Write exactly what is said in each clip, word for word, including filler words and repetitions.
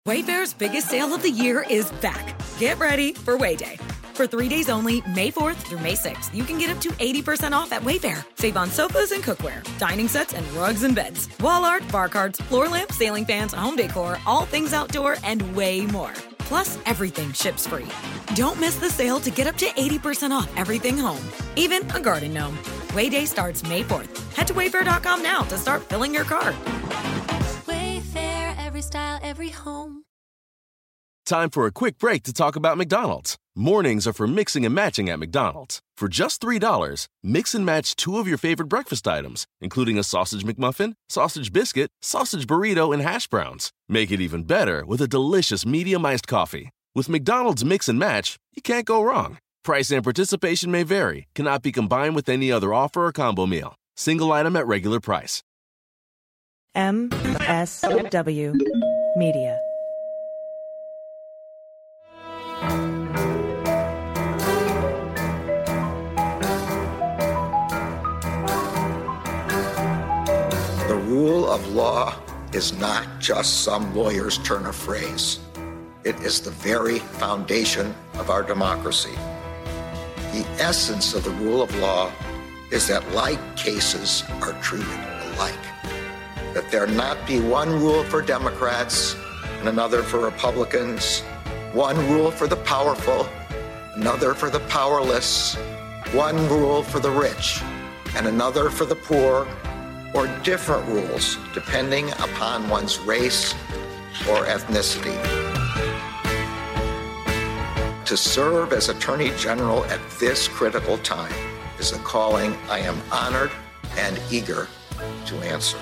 Wayfair's biggest sale of the year is back. Get ready for Wayday. For three days only, May fourth through May sixth, you can get up to eighty percent off at Wayfair. Save on sofas and cookware, dining sets and rugs and beds, wall art, bar cards, floor lamps, ceiling fans, home decor, all things outdoor, and way more. Plus, everything ships free. Don't miss the sale to get up to eighty percent off everything home, even a garden gnome. Wayday starts May fourth. Head to wayfair dot com now to start filling your cart. Wayfair, every style, every home. Time for a quick break to talk about McDonald's. Mornings are for mixing and matching at McDonald's. For just three dollars, mix and match two of your favorite breakfast items, including a sausage McMuffin, sausage biscuit, sausage burrito, and hash browns. Make it even better with a delicious medium iced coffee. With McDonald's Mix and Match, you can't go wrong. Price and participation may vary, cannot be combined with any other offer or combo meal. Single item at regular price. M S W Media. The rule of law is not just some lawyer's turn of phrase. It is the very foundation of our democracy. The essence of the rule of law is that like cases are treated alike. That there not be one rule for Democrats and another for Republicans, one rule for the powerful, another for the powerless, one rule for the rich and another for the poor, or different rules depending upon one's race or ethnicity. To serve as Attorney General at this critical time is a calling I am honored and eager to answer.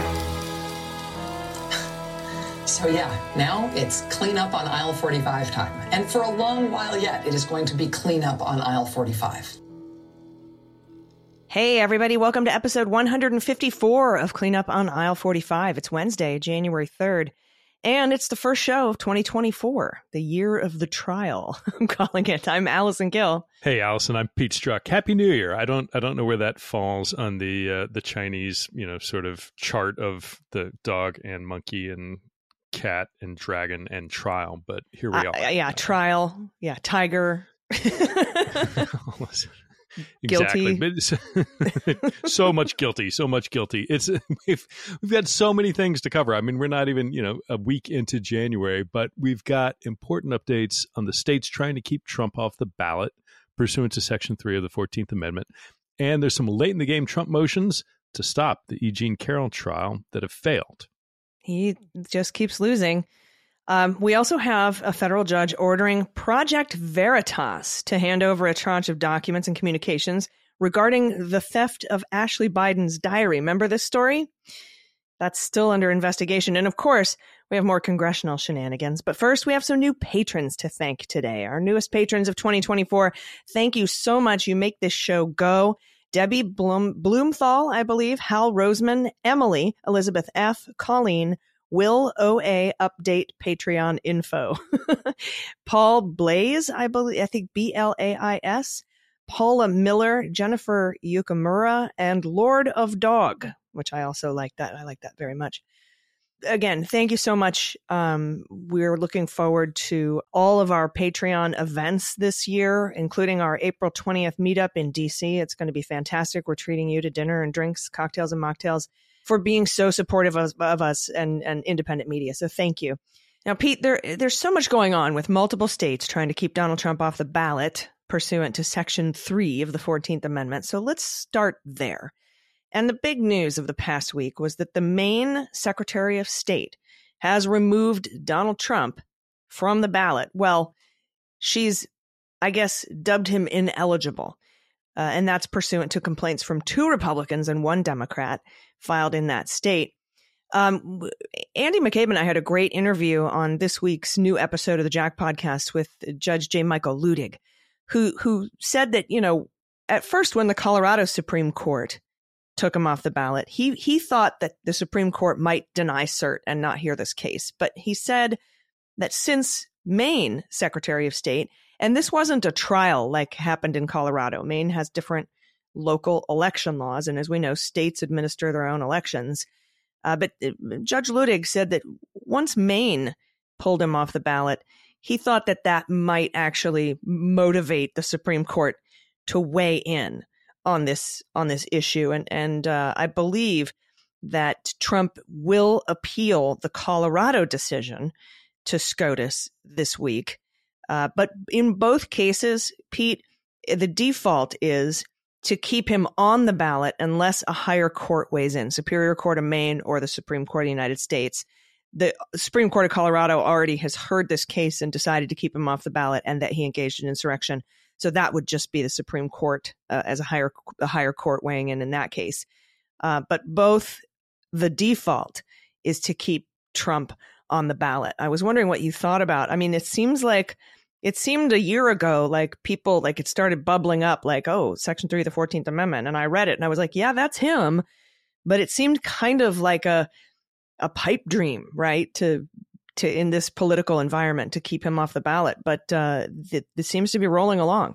So yeah, now it's clean up on aisle forty-five time. And for a long while yet, it is going to be clean up on aisle forty-five. Hey, everybody. Welcome to episode one hundred fifty-four of Clean Up on Aisle forty-five. It's Wednesday, January third, and it's the first show of twenty twenty-four, the year of the trial. I'm calling it. I'm Allison Gill. Hey, Allison. I'm Pete Strzok. Happy New Year. I don't I don't know where that falls on the uh, the Chinese, you know, sort of chart of the dog and monkey and cat and dragon and trial, but here we uh, are. Yeah, trial. Yeah, tiger. Exactly. Guilty. So much guilty, so much guilty. It's we've, we've got so many things to cover. I mean, we're not even, you know, a week into January, but we've got important updates on the states trying to keep Trump off the ballot pursuant to Section three of the fourteenth Amendment. And there's some late in the game Trump motions to stop the E. Jean Carroll trial that have failed. He just keeps losing. Um, we also have a federal judge ordering Project Veritas to hand over a tranche of documents and communications regarding the theft of Ashley Biden's diary. Remember this story? That's still under investigation. And of course, we have more congressional shenanigans. But first, we have some new patrons to thank today. Our newest patrons of twenty twenty-four. Thank you so much. You make this show go. Debbie Blum- Bloomthal, I believe, Hal Roseman, Emily, Elizabeth F., Colleen, Will O A, update Patreon info. Paul Blaze, I believe, I think B L A I S, Paula Miller, Jennifer Yukamura, and Lord of Dog, which I also like that. I like that very much. Again, thank you so much. Um, we're looking forward to all of our Patreon events this year, including our April twentieth meetup in D C. It's going to be fantastic. We're treating you to dinner and drinks, cocktails and mocktails, for being so supportive of, of us and, and independent media. So thank you. Now, Pete, there there's so much going on with multiple states trying to keep Donald Trump off the ballot pursuant to Section three of the fourteenth Amendment. So let's start there. And the big news of the past week was that the Maine Secretary of State has removed Donald Trump from the ballot. Well, she's, I guess, dubbed him ineligible. Uh, and that's pursuant to complaints from two Republicans and one Democrat filed in that state. Um, Andy McCabe and I had a great interview on this week's new episode of the Jack podcast with Judge J. Michael Ludig, who who said that, you know, at first when the Colorado Supreme Court took him off the ballot, he he thought that the Supreme Court might deny cert and not hear this case. But he said that since Maine Secretary of State, and this wasn't a trial like happened in Colorado. Maine has different local election laws. And as we know, states administer their own elections. Uh, but Judge Ludig said that once Maine pulled him off the ballot. He thought that that might actually motivate the Supreme Court to weigh in on this on this issue. And, and uh, I believe that Trump will appeal the Colorado decision to SCOTUS this week. Uh, but in both cases, Pete, the default is to keep him on the ballot unless a higher court weighs in, Superior Court of Maine or the Supreme Court of the United States. The Supreme Court of Colorado already has heard this case and decided to keep him off the ballot and that he engaged in insurrection. So that would just be the Supreme Court uh, as a higher a higher court weighing in in that case. Uh, but both the default is to keep Trump on the ballot. I was wondering what you thought about. I mean, it seems like it seemed a year ago, like people, like it started bubbling up like, oh, Section three of the fourteenth Amendment. And I read it and I was like, yeah, that's him. But it seemed kind of like a a pipe dream, right? To to in this political environment to keep him off the ballot. But uh, it, it seems to be rolling along.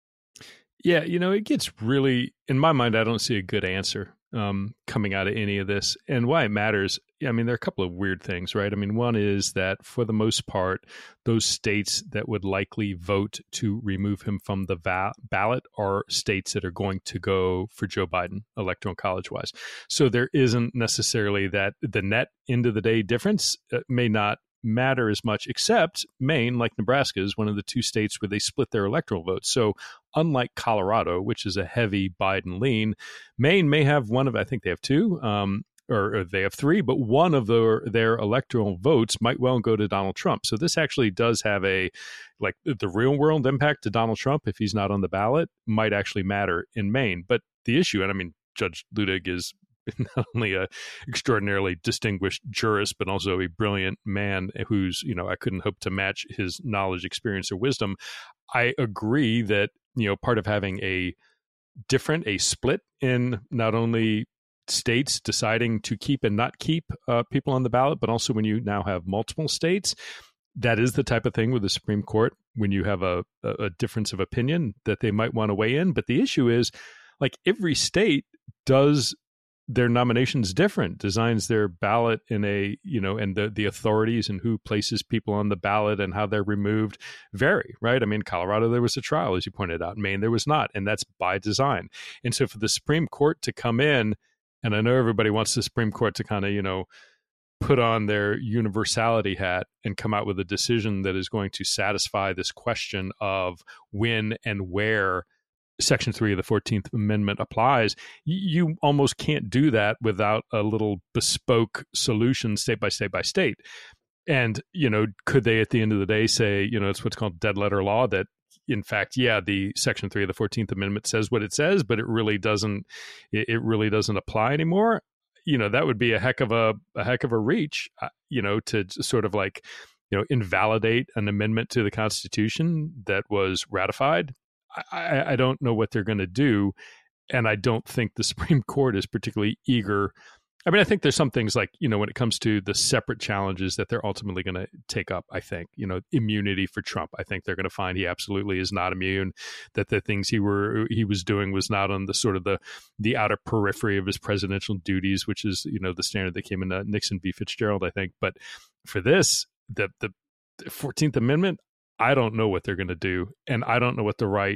Yeah, you know, it gets really, in my mind, I don't see a good answer um, coming out of any of this. And why it matters, I mean, there are a couple of weird things, right? I mean, one is that for the most part, those states that would likely vote to remove him from the va- ballot are states that are going to go for Joe Biden, electoral college-wise. So there isn't necessarily that the net end of the day difference uh, may not matter as much, except Maine, like Nebraska, is one of the two states where they split their electoral votes. So unlike Colorado, which is a heavy Biden lean, Maine may have one of, I think they have two, um, or, or they have three, but one of their, their electoral votes might well go to Donald Trump. So this actually does have a, like the real world impact to Donald Trump if he's not on the ballot might actually matter in Maine. But the issue, and I mean, Judge Luttig is not only a extraordinarily distinguished jurist, but also a brilliant man who's, you know, I couldn't hope to match his knowledge, experience, or wisdom. I agree that, you know, part of having a different, a split in not only states deciding to keep and not keep uh, people on the ballot, but also when you now have multiple states, that is the type of thing with the Supreme Court, when you have a, a difference of opinion that they might want to weigh in. But the issue is, like, every state does their nominations different, designs their ballot in a, you know, and the, the authorities and who places people on the ballot and how they're removed vary, right? I mean, Colorado, there was a trial, as you pointed out. Maine, there was not, and that's by design. And so for the Supreme Court to come in, and I know everybody wants the Supreme Court to kind of, you know, put on their universality hat and come out with a decision that is going to satisfy this question of when and where Section three of the fourteenth Amendment applies. You almost can't do that without a little bespoke solution state by state by state. And, you know, could they at the end of the day say, you know, it's what's called dead letter law, that in fact, yeah, the Section three of the fourteenth Amendment says what it says, but it really doesn't, it really doesn't apply anymore. You know, that would be a heck of a, a heck of a reach, uh, you know, to sort of like, you know, invalidate an amendment to the Constitution that was ratified. I, I don't know what they're going to do, and I don't think the Supreme Court is particularly eager. I mean, I think there's some things like, you know, when it comes to the separate challenges that they're ultimately going to take up, I think, you know, immunity for Trump. I think they're going to find he absolutely is not immune, that the things he were he was doing was not on the sort of the the outer periphery of his presidential duties, which is, you know, the standard that came in uh, Nixon v. Fitzgerald, I think. But for this, the the fourteenth Amendment, I don't know what they're going to do, and I don't know what the right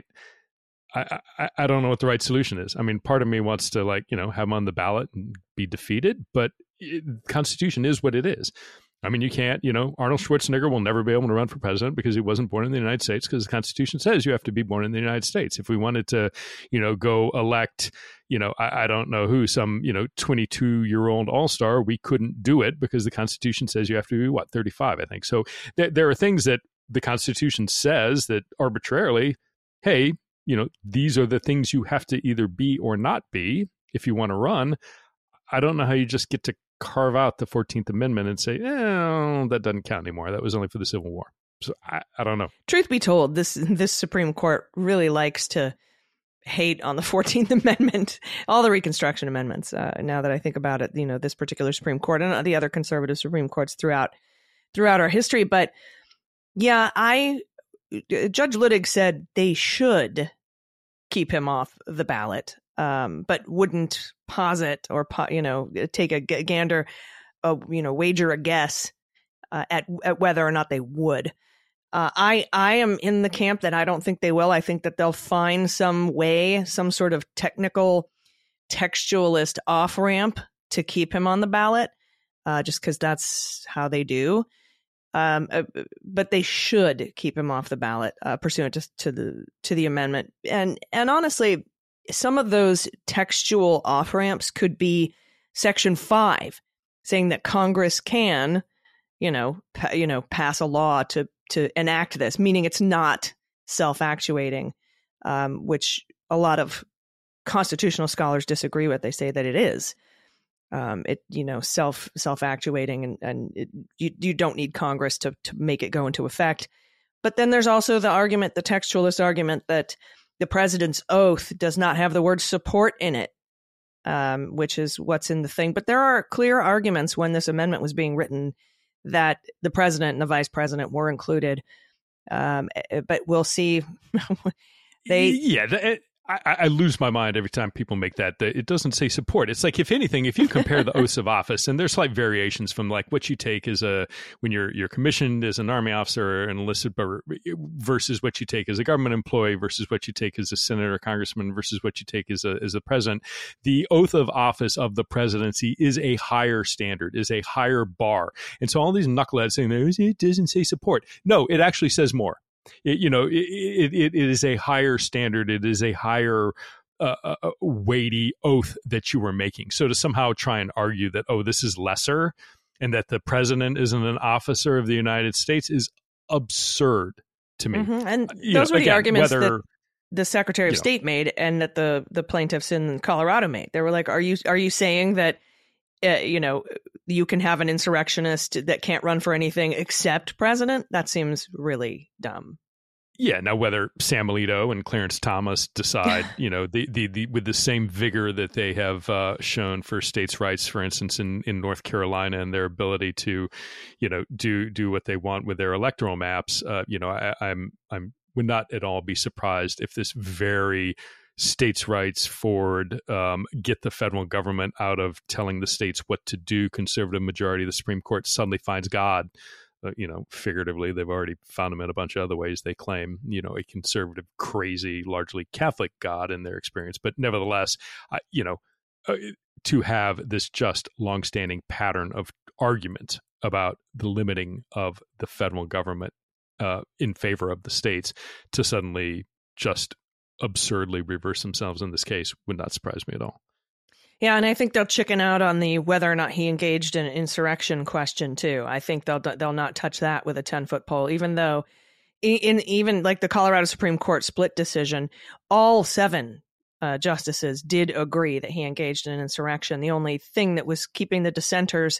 I, I, I don't know what the right solution is. I mean, part of me wants to, like, you know, have him on the ballot and be defeated, but it, the Constitution is what it is. I mean, you can't, you know, Arnold Schwarzenegger will never be able to run for president because he wasn't born in the United States, because the Constitution says you have to be born in the United States. If we wanted to, you know, go elect, you know, I, I don't know who, some, you know, twenty-two-year-old all-star, we couldn't do it because the Constitution says you have to be, what, thirty-five, I think. So there, there are things that the Constitution says that arbitrarily, hey, you know, these are the things you have to either be or not be if you want to run. I don't know how you just get to carve out the fourteenth Amendment and say, oh, that doesn't count anymore. That was only for the Civil War. So I, I don't know. Truth be told, this this Supreme Court really likes to hate on the fourteenth Amendment, all the Reconstruction amendments. Uh, now that I think about it, you know, this particular Supreme Court and the other conservative Supreme Courts throughout throughout our history. But yeah, I Judge Luttig said they should keep him off the ballot, um, but wouldn't posit or, you know, take a gander, uh, you know, wager a guess uh, at, at whether or not they would. Uh, I I am in the camp that I don't think they will. I think that they'll find some way, some sort of technical textualist off ramp to keep him on the ballot, uh, just because that's how they do. Um, uh, but they should keep him off the ballot uh, pursuant to, to the to the amendment. And and honestly, some of those textual off ramps could be Section five, saying that Congress can, you know, pa- you know, pass a law to to enact this, meaning it's not self-actuating, um, which a lot of constitutional scholars disagree with. They say that it is. Um, it, you know, self self-actuating, and, and it, you, you don't need Congress to, to make it go into effect. But then there's also the argument, the textualist argument, that the president's oath does not have the word support in it, um, which is what's in the thing. But there are clear arguments when this amendment was being written that the president and the vice president were included. Um, but we'll see. they yeah. The, I, I lose my mind every time people make that. It doesn't say support. It's like, if anything, if you compare the oaths of office, and there's slight variations from like what you take as a, when you're you're commissioned as an Army officer or enlisted, versus what you take as a government employee, versus what you take as a senator, congressman, versus what you take as a as a president. The oath of office of the presidency is a higher standard, is a higher bar. And so all these knuckleheads saying it doesn't say support. No, it actually says more. It, you know, it, it, it is a higher standard. It is a higher uh, uh, weighty oath that you were making. So to somehow try and argue that, oh, this is lesser and that the president isn't an officer of the United States is absurd to me. Mm-hmm. And you those know, were the again, arguments whether, that the Secretary of you know, State made, and that the, the plaintiffs in Colorado made. They were like, are you are you saying that, uh, you know, you can have an insurrectionist that can't run for anything except president? That seems really dumb. Yeah. Now, whether Sam Alito and Clarence Thomas decide, you know, the, the, the with the same vigor that they have uh, shown for states' rights, for instance, in, in North Carolina, and their ability to, you know, do do what they want with their electoral maps, uh, you know, I, I'm I'm would not at all be surprised if this very states' rights forward, um, get the federal government out of telling the states what to do, conservative majority of the Supreme Court suddenly finds God. Uh, you know, figuratively, they've already found him in a bunch of other ways. They claim, you know, a conservative, crazy, largely Catholic God in their experience. But nevertheless, uh, you know, uh, to have this just longstanding pattern of argument about the limiting of the federal government uh, in favor of the states to suddenly just absurdly reverse themselves in this case would not surprise me at all. Yeah, and I think they'll chicken out on the whether or not he engaged in insurrection question too. I think they'll they'll not touch that with a ten-foot pole, even though in even like the Colorado Supreme Court split decision, all seven uh, justices did agree that he engaged in insurrection. The only thing that was keeping the dissenters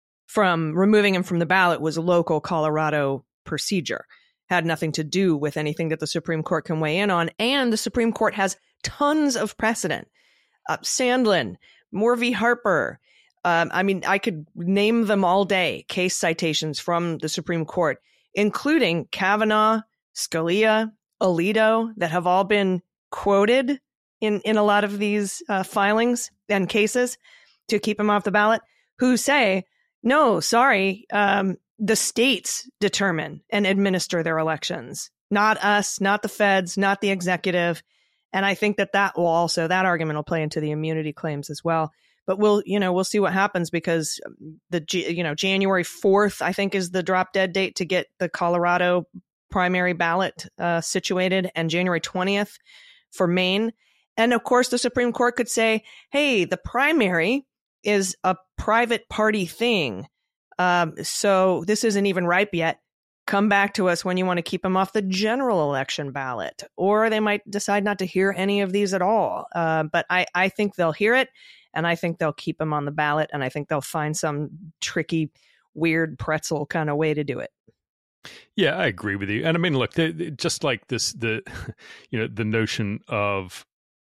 from removing him from the ballot was local Colorado procedure. Had nothing to do with anything that the Supreme Court can weigh in on, and the Supreme Court has tons of precedent. Uh, Sandlin, Moore v. Harper. Um, I mean, I could name them all day, case citations from the Supreme Court, including Kavanaugh, Scalia, Alito, that have all been quoted in, in a lot of these uh, filings and cases to keep him off the ballot, who say, no, sorry, um, the states determine and administer their elections, not us, not the feds, not the executive. And I think that that will also, that argument will play into the immunity claims as well. But we'll, you know, we'll see what happens, because the, you know, January fourth, I think, is the drop dead date to get the Colorado primary ballot uh, situated, and January twentieth for Maine. And of course, the Supreme Court could say, hey, the primary is a private party thing. Um, so this isn't even ripe yet. Come back to us when you want to keep them off the general election ballot. Or they might decide not to hear any of these at all. Uh, but I, I think they'll hear it, and I think they'll keep them on the ballot, and I think they'll find some tricky, weird pretzel kind of way to do it. Yeah, I agree with you. And I mean, look, they, they, just like this, the, you know, the notion of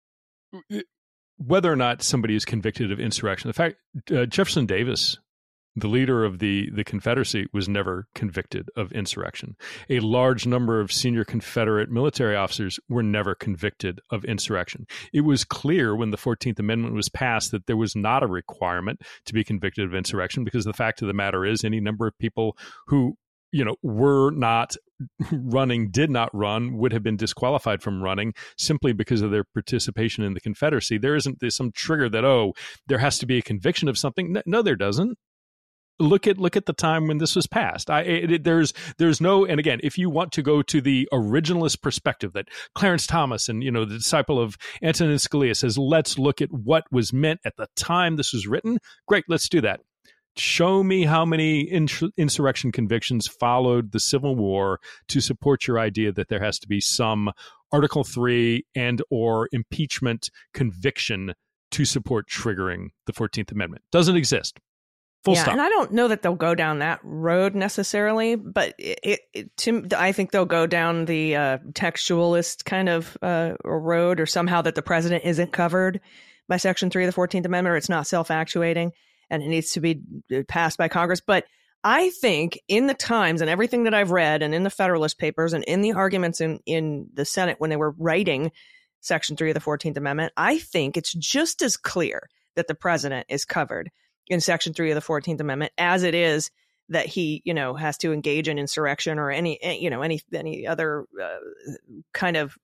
whether or not somebody is convicted of insurrection. The fact uh, Jefferson Davis the leader of the, the Confederacy, was never convicted of insurrection. A large number of senior Confederate military officers were never convicted of insurrection. It was clear when the fourteenth Amendment was passed that there was not a requirement to be convicted of insurrection, because the fact of the matter is any number of people who, you know, were not running, did not run, would have been disqualified from running simply because of their participation in the Confederacy. There isn't there's some trigger that, oh, there has to be a conviction of something. No, no there doesn't. Look at look at the time when this was passed. I, it, it, there's there's no, and again, if you want to go to the originalist perspective that Clarence Thomas and, you know, the disciple of Antonin Scalia says, let's look at what was meant at the time this was written. Great, let's do that. Show me how many ins- insurrection convictions followed the Civil War to support your idea that there has to be some Article three and or impeachment conviction to support triggering the fourteenth Amendment. Doesn't exist. Full yeah, stop. And I don't know that they'll go down that road necessarily, but it, it, it, to, I think they'll go down the uh, textualist kind of uh, road, or somehow that the president isn't covered by Section three of the fourteenth Amendment, or it's not self-actuating and it needs to be passed by Congress. But I think in the Times and everything that I've read and in the Federalist Papers and in the arguments in, in the Senate when they were writing Section three of the fourteenth Amendment, I think it's just as clear that the president is covered in Section three of the fourteenth Amendment as it is that he, you know, has to engage in insurrection or any, you know, any any other uh, kind of,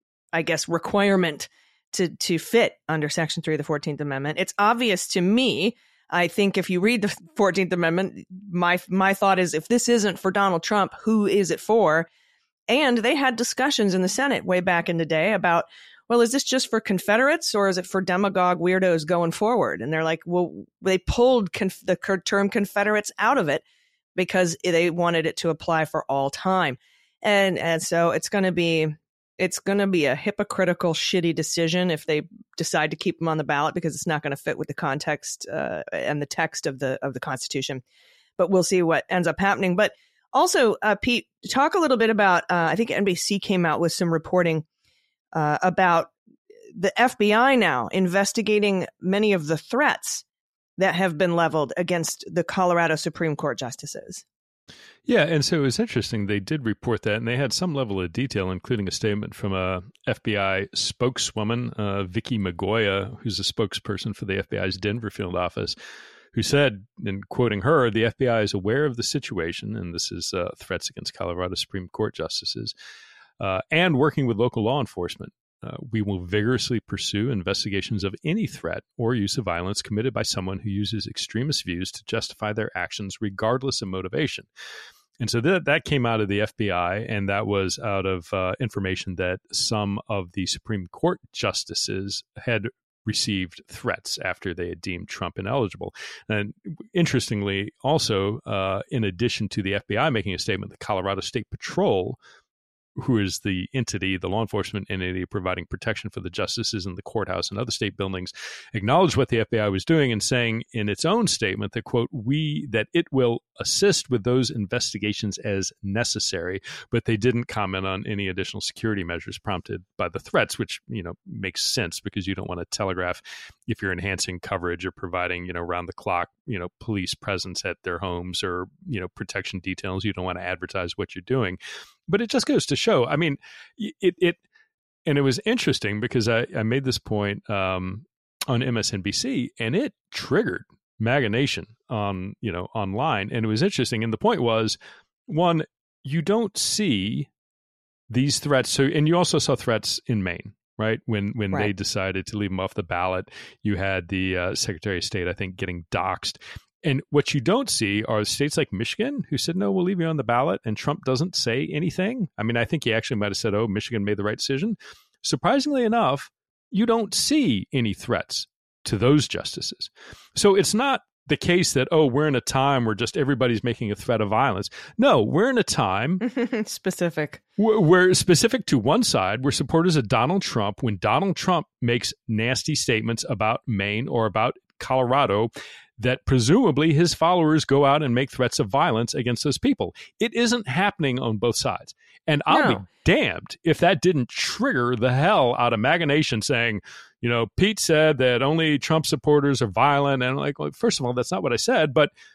I guess, requirement to to fit under Section three of the fourteenth Amendment. It's obvious to me. I think if you read the fourteenth Amendment, my my thought is, if this isn't for Donald Trump, who is it for? And they had discussions in the Senate way back in the day about, well, is this just for Confederates or is it for demagogue weirdos going forward? And they're like, well, they pulled conf- the term Confederates out of it because they wanted it to apply for all time. And and so it's going to be it's going to be a hypocritical, shitty decision if they decide to keep them on the ballot, because it's not going to fit with the context uh, and the text of the of the Constitution. But we'll see what ends up happening. But also, uh, Pete, talk a little bit about, uh, I think N B C came out with some reporting uh, about the F B I now investigating many of the threats that have been leveled against the Colorado Supreme Court justices. Yeah, and so it was interesting. They did report that, and they had some level of detail, including a statement from a F B I spokeswoman, uh, Vicky Magoya, who's a spokesperson for the F B I's Denver field office, who said, in quoting her, the F B I is aware of the situation, and this is uh, threats against Colorado Supreme Court justices, uh, and working with local law enforcement. Uh, we will vigorously pursue investigations of any threat or use of violence committed by someone who uses extremist views to justify their actions, regardless of motivation. And so that that came out of the F B I, and that was out of uh, information that some of the Supreme Court justices had received threats after they had deemed Trump ineligible. And interestingly, also, uh, in addition to the F B I making a statement, the Colorado State Patrol, who is the entity, the law enforcement entity providing protection for the justices in the courthouse and other state buildings, acknowledged what the F B I was doing and saying in its own statement that, quote, we, that it will assist with those investigations as necessary, but they didn't comment on any additional security measures prompted by the threats, which, you know, makes sense because you don't want to telegraph if you're enhancing coverage or providing, you know, round the clock, you know, police presence at their homes or, you know, protection details. You don't want to advertise what you're doing. But it just goes to show, I mean, it, it and it was interesting because I, I made this point um, on M S N B C, and it triggered MAGA Nation on, you know, online. And it was interesting. And the point was, one, you don't see these threats. So, and you also saw threats in Maine, right? When when right. they decided to leave them off the ballot, you had the uh, Secretary of State, I think, getting doxxed. And what you don't see are states like Michigan who said, no, we'll leave you on the ballot. And Trump doesn't say anything. I mean, I think he actually might have said, oh, Michigan made the right decision. Surprisingly enough, you don't see any threats to those justices. So it's not the case that, oh, we're in a time where just everybody's making a threat of violence. No, we're in a time specific. We're, we're specific to one side. We're supporters of Donald Trump. When Donald Trump makes nasty statements about Maine or about Colorado, that presumably his followers go out and make threats of violence against those people. It isn't happening on both sides. And I'll no. be damned if that didn't trigger the hell out of MAGA Nation saying, you know, Pete said that only Trump supporters are violent. And I'm like, well, first of all, that's not what I said. But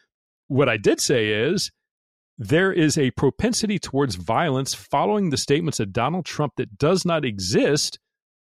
what I did say is there is a propensity towards violence following the statements of Donald Trump that does not exist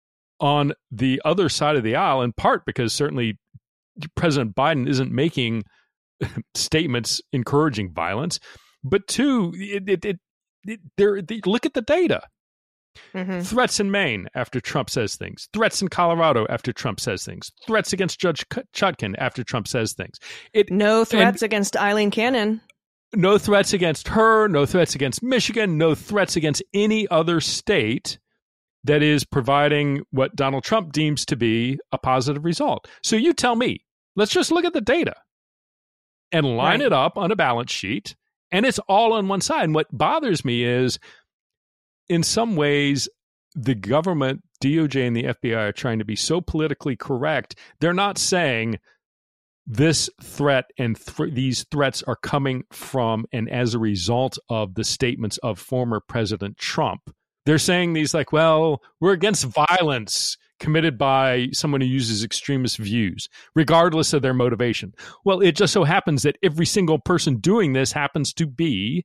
on the other side of the aisle, in part because certainly President Biden isn't making statements encouraging violence, but two, it, it, it, it there, they, look at the data. Mm-hmm. Threats in Maine after Trump says things. Threats in Colorado after Trump says things. Threats against Judge Chutkan after Trump says things. It, no threats against Eileen Cannon. No threats against her. No threats against Michigan. No threats against any other state that is providing what Donald Trump deems to be a positive result. So you tell me, let's just look at the data and line right. it up on a balance sheet, and it's all on one side. And what bothers me is, in some ways, the government, D O J and the F B I are trying to be so politically correct. They're not saying this threat and th- these threats are coming from and as a result of the statements of former President Trump. They're saying these like, well, we're against violence committed by someone who uses extremist views, regardless of their motivation. Well, it just so happens that every single person doing this happens to be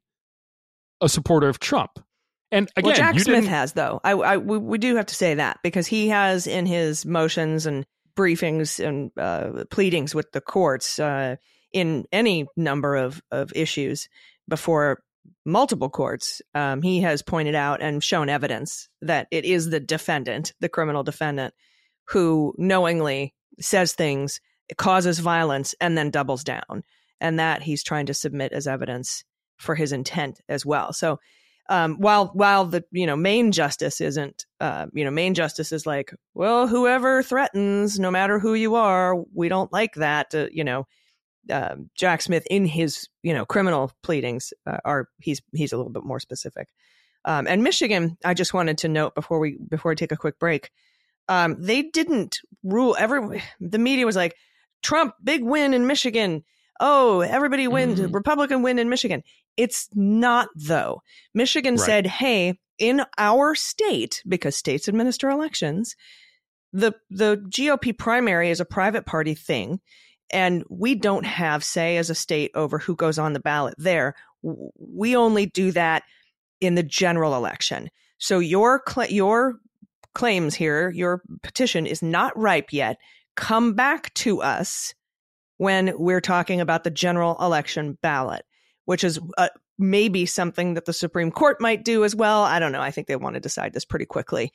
a supporter of Trump. And again, well, Jack you Smith didn't... has, though. I, I, we, we do have to say that, because he has in his motions and briefings and uh, pleadings with the courts uh, in any number of, of issues before multiple courts, um, he has pointed out and shown evidence that it is the defendant, the criminal defendant, who knowingly says things, causes violence, and then doubles down. And that he's trying to submit as evidence for his intent as well. So um, while while the you know Maine justice isn't, uh, you know, Maine justice is like, well, whoever threatens, no matter who you are, we don't like that, uh, you know. Uh, Jack Smith in his, you know, criminal pleadings uh, are he's he's a little bit more specific. Um, and Michigan, I just wanted to note before we before we take a quick break, um, they didn't rule. Every the media was like, Trump big win in Michigan. Oh, everybody wins. Mm-hmm. Republican win in Michigan. It's not, though. Michigan right. said, hey, in our state, because states administer elections, the the G O P primary is a private party thing. And we don't have say as a state over who goes on the ballot there. We only do that in the general election. So your cl- your claims here, your petition is not ripe yet. Come back to us when we're talking about the general election ballot, which is uh, maybe something that the Supreme Court might do as well. I don't know. I think they want to decide this pretty quickly.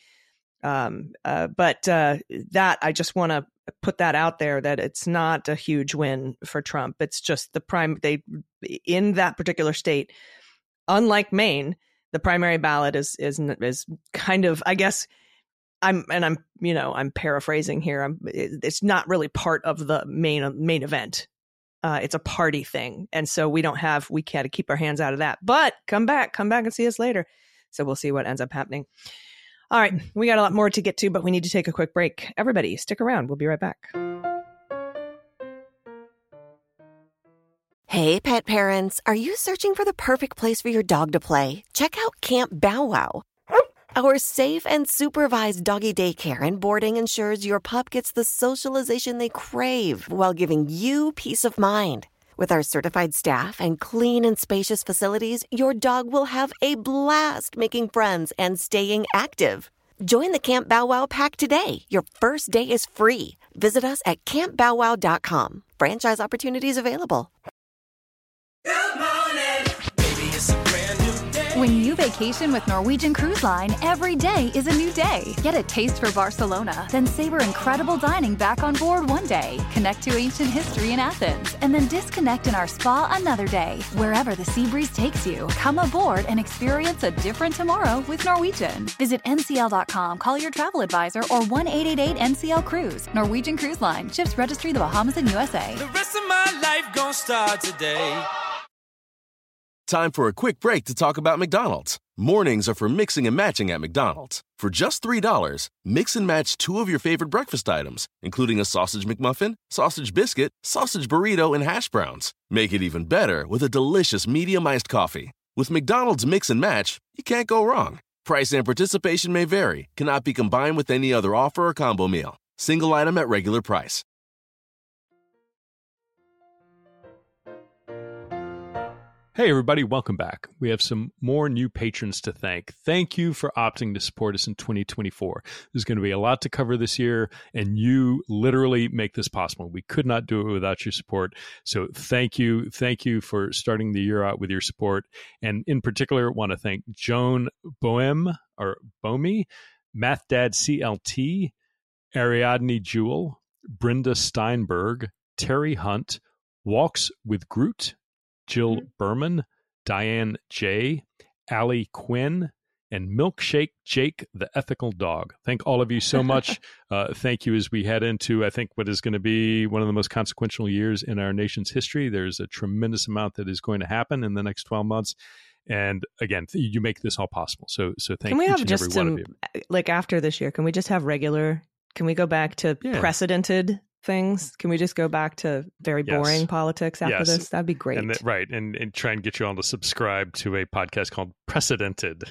Um, uh, but uh, that I just want to put that out there, that it's not a huge win for Trump. It's just the prime they in that particular state, unlike Maine, the primary ballot is is is kind of, I guess I'm and I'm you know I'm paraphrasing here. I'm, it's not really part of the main main event. Uh, it's a party thing, and so we don't have we got to keep our hands out of that. But come back, come back and see us later. So we'll see what ends up happening. All right, we got a lot more to get to, but we need to take a quick break. Everybody, stick around. We'll be right back. Hey, pet parents, are you searching for the perfect place for your dog to play? Check out Camp Bow Wow. Our safe and supervised doggy daycare and boarding ensures your pup gets the socialization they crave while giving you peace of mind. With our certified staff and clean and spacious facilities, your dog will have a blast making friends and staying active. Join the Camp Bow Wow pack today. Your first day is free. Visit us at camp bow wow dot com. Franchise opportunities available. Good morning. Baby, it's a brand new day. When you vacation with Norwegian Cruise Line, every day is a new day. Get a taste for Barcelona, then savor incredible dining back on board one day. Connect to ancient history in Athens, and then disconnect in our spa another day. Wherever the sea breeze takes you, come aboard and experience a different tomorrow with Norwegian. Visit N C L dot com, call your travel advisor, or one eight eight eight N C L Cruise. Norwegian Cruise Line. Ships registry the Bahamas and U S A. The rest of my life gon' start today. Time for a quick break to talk about McDonald's. Mornings are for mixing and matching at McDonald's. For just three dollars, mix and match two of your favorite breakfast items, including a sausage McMuffin, sausage biscuit, sausage burrito, and hash browns. Make it even better with a delicious medium iced coffee. With McDonald's Mix and Match, you can't go wrong. Price and participation may vary, cannot be combined with any other offer or combo meal. Single item at regular price. Hey, everybody, welcome back. We have some more new patrons to thank. Thank you for opting to support us in twenty twenty-four. There's going to be a lot to cover this year, and you literally make this possible. We could not do it without your support. So thank you. Thank you for starting the year out with your support. And in particular, I want to thank Joan Boehm, or Bomi, Math Dad C L T, Ariadne Jewell, Brenda Steinberg, Terry Hunt, Walks with Groot, Jill Berman, Diane J, Allie Quinn, and Milkshake Jake, the ethical dog. Thank all of you so much. uh, thank you as we head into, I think, what is going to be one of the most consequential years in our nation's history. There's a tremendous amount that is going to happen in the next twelve months. And again, you make this all possible. So, so thank can we each have and just every some, one of you. like after this year, can we just have regular, can we go back to Yeah. precedented things? Can we just go back to very Yes. boring politics after Yes. this? That'd be great. And that, right. And, and try and get you all to subscribe to a podcast called Precedented.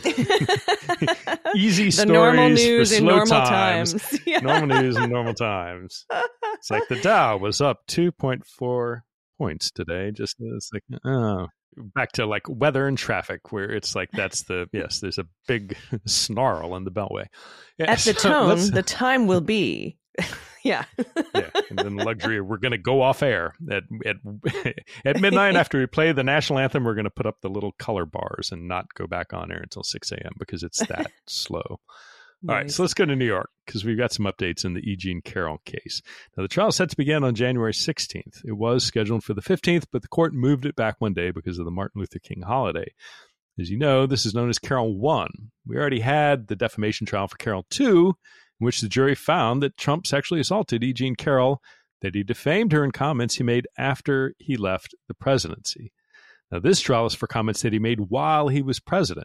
Easy the stories normal news for in slow normal times. times. Yeah. Normal news in normal times. It's like the Dow was up two point four points today. Just it's like, oh. Back to like weather and traffic, where it's like that's the, yes, there's a big snarl in the Beltway. Yeah, At the so tone, let's- the time will be. Yeah. yeah, and then the luxury of we're going to go off air at at at midnight after we play the national anthem. We're going to put up the little color bars and not go back on air until six a.m. because it's that slow. All right, so let's go to New York because we've got some updates in the E. Jean Carroll case. Now, the trial is set to begin on January sixteenth. It was scheduled for the fifteenth, but the court moved it back one day because of the Martin Luther King holiday. As you know, this is known as Carroll one. We already had the defamation trial for Carroll two, in which the jury found that Trump sexually assaulted E. Jean Carroll, that he defamed her in comments he made after he left the presidency. Now, this trial is for comments that he made while he was president.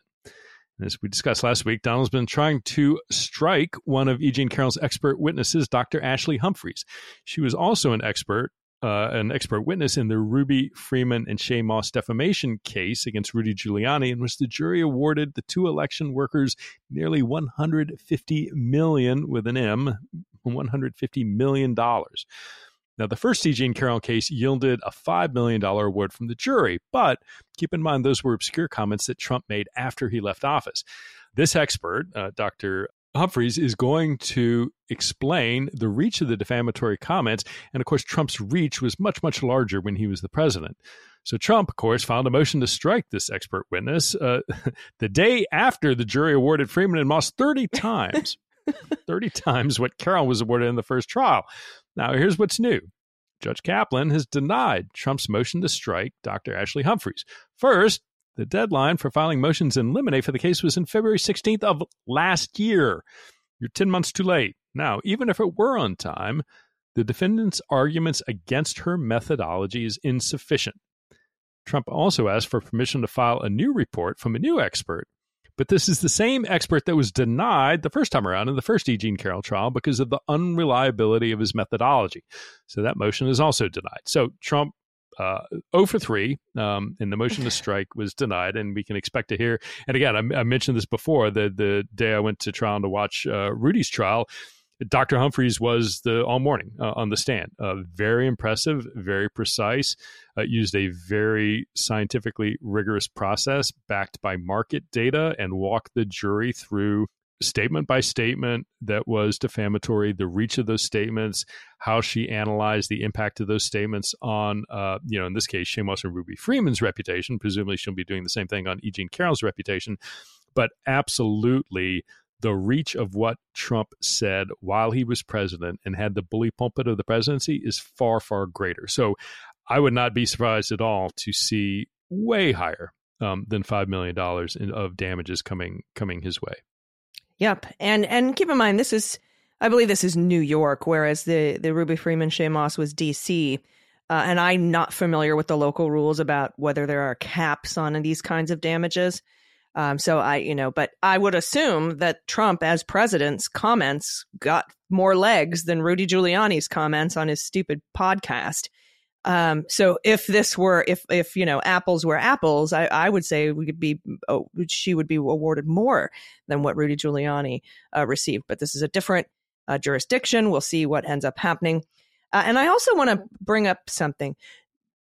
As we discussed last week, Donald's been trying to strike one of E. Jean Carroll's expert witnesses, Doctor Ashley Humphreys. She was also an expert, uh, an expert witness in the Ruby Freeman and Shea Moss defamation case against Rudy Giuliani, in which the jury awarded the two election workers nearly one hundred fifty million dollars with an M, one hundred fifty million dollars. Now, the first E. Jean Carroll case yielded a five million dollars award from the jury, but keep in mind those were obscure comments that Trump made after he left office. This expert, uh, Doctor Humphreys, is going to explain the reach of the defamatory comments, and of course, Trump's reach was much, much larger when he was the president. So Trump, of course, filed a motion to strike this expert witness uh, the day after the jury awarded Freeman and Moss thirty times, thirty times what Carroll was awarded in the first trial. Now, here's what's new. Judge Kaplan has denied Trump's motion to strike Doctor Ashley Humphreys. First, the deadline for filing motions in limine for the case was in February sixteenth of last year. You're ten months too late. Now, even if it were on time, the defendant's arguments against her methodology is insufficient. Trump also asked for permission to file a new report from a new expert. But this is the same expert that was denied the first time around in the first E. Jean Carroll trial because of the unreliability of his methodology. So that motion is also denied. So Trump, uh, zero for three, um, and the motion to strike was denied, and we can expect to hear. And again, I, I mentioned this before, the, the day I went to trial to watch uh, Rudy's trial, Doctor Humphreys was the all morning uh, on the stand. Uh, very impressive, very precise, uh, used a very scientifically rigorous process backed by market data and walked the jury through statement by statement that was defamatory, the reach of those statements, how she analyzed the impact of those statements on, uh, you know, in this case, Shea Moss and Ruby Freeman's reputation. Presumably she'll be doing the same thing on E. Jean Carroll's reputation. But absolutely, the reach of what Trump said while he was president and had the bully pulpit of the presidency is far, far greater. So I would not be surprised at all to see way higher um, than five million dollars in, of damages coming coming his way. Yep. And and keep in mind, this is, I believe this is New York, whereas the, the Ruby Freeman Shea Moss was D C. Uh, and I'm not familiar with the local rules about whether there are caps on these kinds of damages. Um, so I, you know, but I would assume that Trump as president's comments got more legs than Rudy Giuliani's comments on his stupid podcast. Um, so if this were, if, if, you know, apples were apples, I, I would say we could be, oh, she would be awarded more than what Rudy Giuliani uh, received. But this is a different uh, jurisdiction. We'll see what ends up happening. Uh, and I also want to bring up something.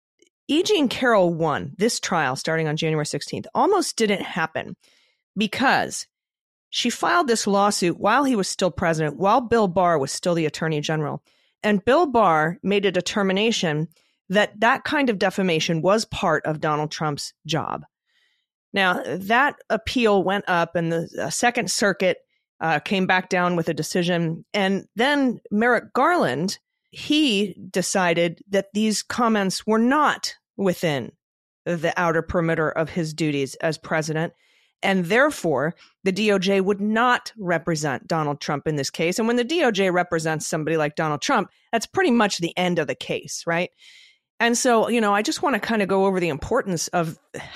E. Jean Carroll won this trial starting on January sixteenth. Almost didn't happen because she filed this lawsuit while he was still president, while Bill Barr was still the attorney general. And Bill Barr made a determination that that kind of defamation was part of Donald Trump's job. Now, that appeal went up and the uh, Second Circuit uh, came back down with a decision. And then Merrick Garland, he decided that these comments were not within the outer perimeter of his duties as president. And therefore, the D O J would not represent Donald Trump in this case. And when the D O J represents somebody like Donald Trump, that's pretty much the end of the case, right? And so, you know, I just want to kind of go over the importance of,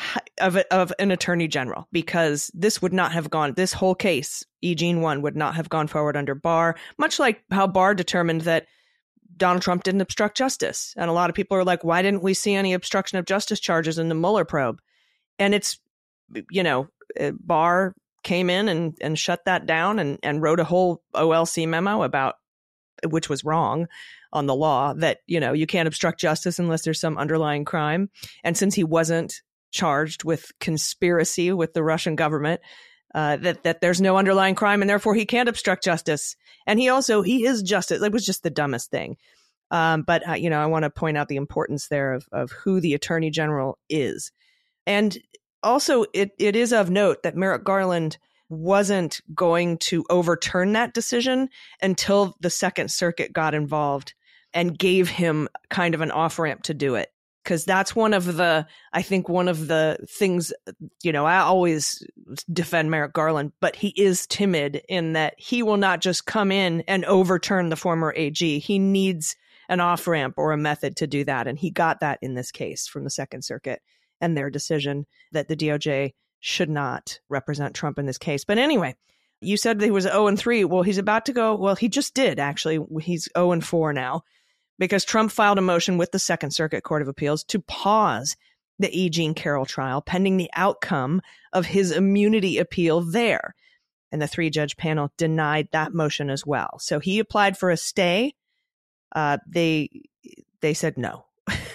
of of an attorney general, because this would not have gone, this whole case, E. Jean one, would not have gone forward under Barr, much like how Barr determined that Donald Trump didn't obstruct justice. And a lot of people are like, why didn't we see any obstruction of justice charges in the Mueller probe? And it's, you know, Barr came in and, and shut that down and, and wrote a whole O L C memo about, which was wrong on the law, that, you know, you can't obstruct justice unless there's some underlying crime. And since he wasn't charged with conspiracy with the Russian government, uh, that, that there's no underlying crime and therefore he can't obstruct justice. And he also, he is justice. It was just the dumbest thing. Um, but, uh, you know, I want to point out the importance there of, of who the attorney general is. And also, it, it is of note that Merrick Garland wasn't going to overturn that decision until the Second Circuit got involved and gave him kind of an off-ramp to do it. Because that's one of the, I think one of the things, you know, I always defend Merrick Garland, but he is timid in that he will not just come in and overturn the former A G. He needs an off-ramp or a method to do that. And he got that in this case from the Second Circuit and their decision that the D O J should not represent Trump in this case. But anyway, you said that he was oh and three. Well, he's about to go. Well, he just did, actually. He's oh and four now because Trump filed a motion with the Second Circuit Court of Appeals to pause the E. Jean Carroll trial pending the outcome of his immunity appeal there. And the three-judge panel denied that motion as well. So he applied for a stay. Uh, they they said no.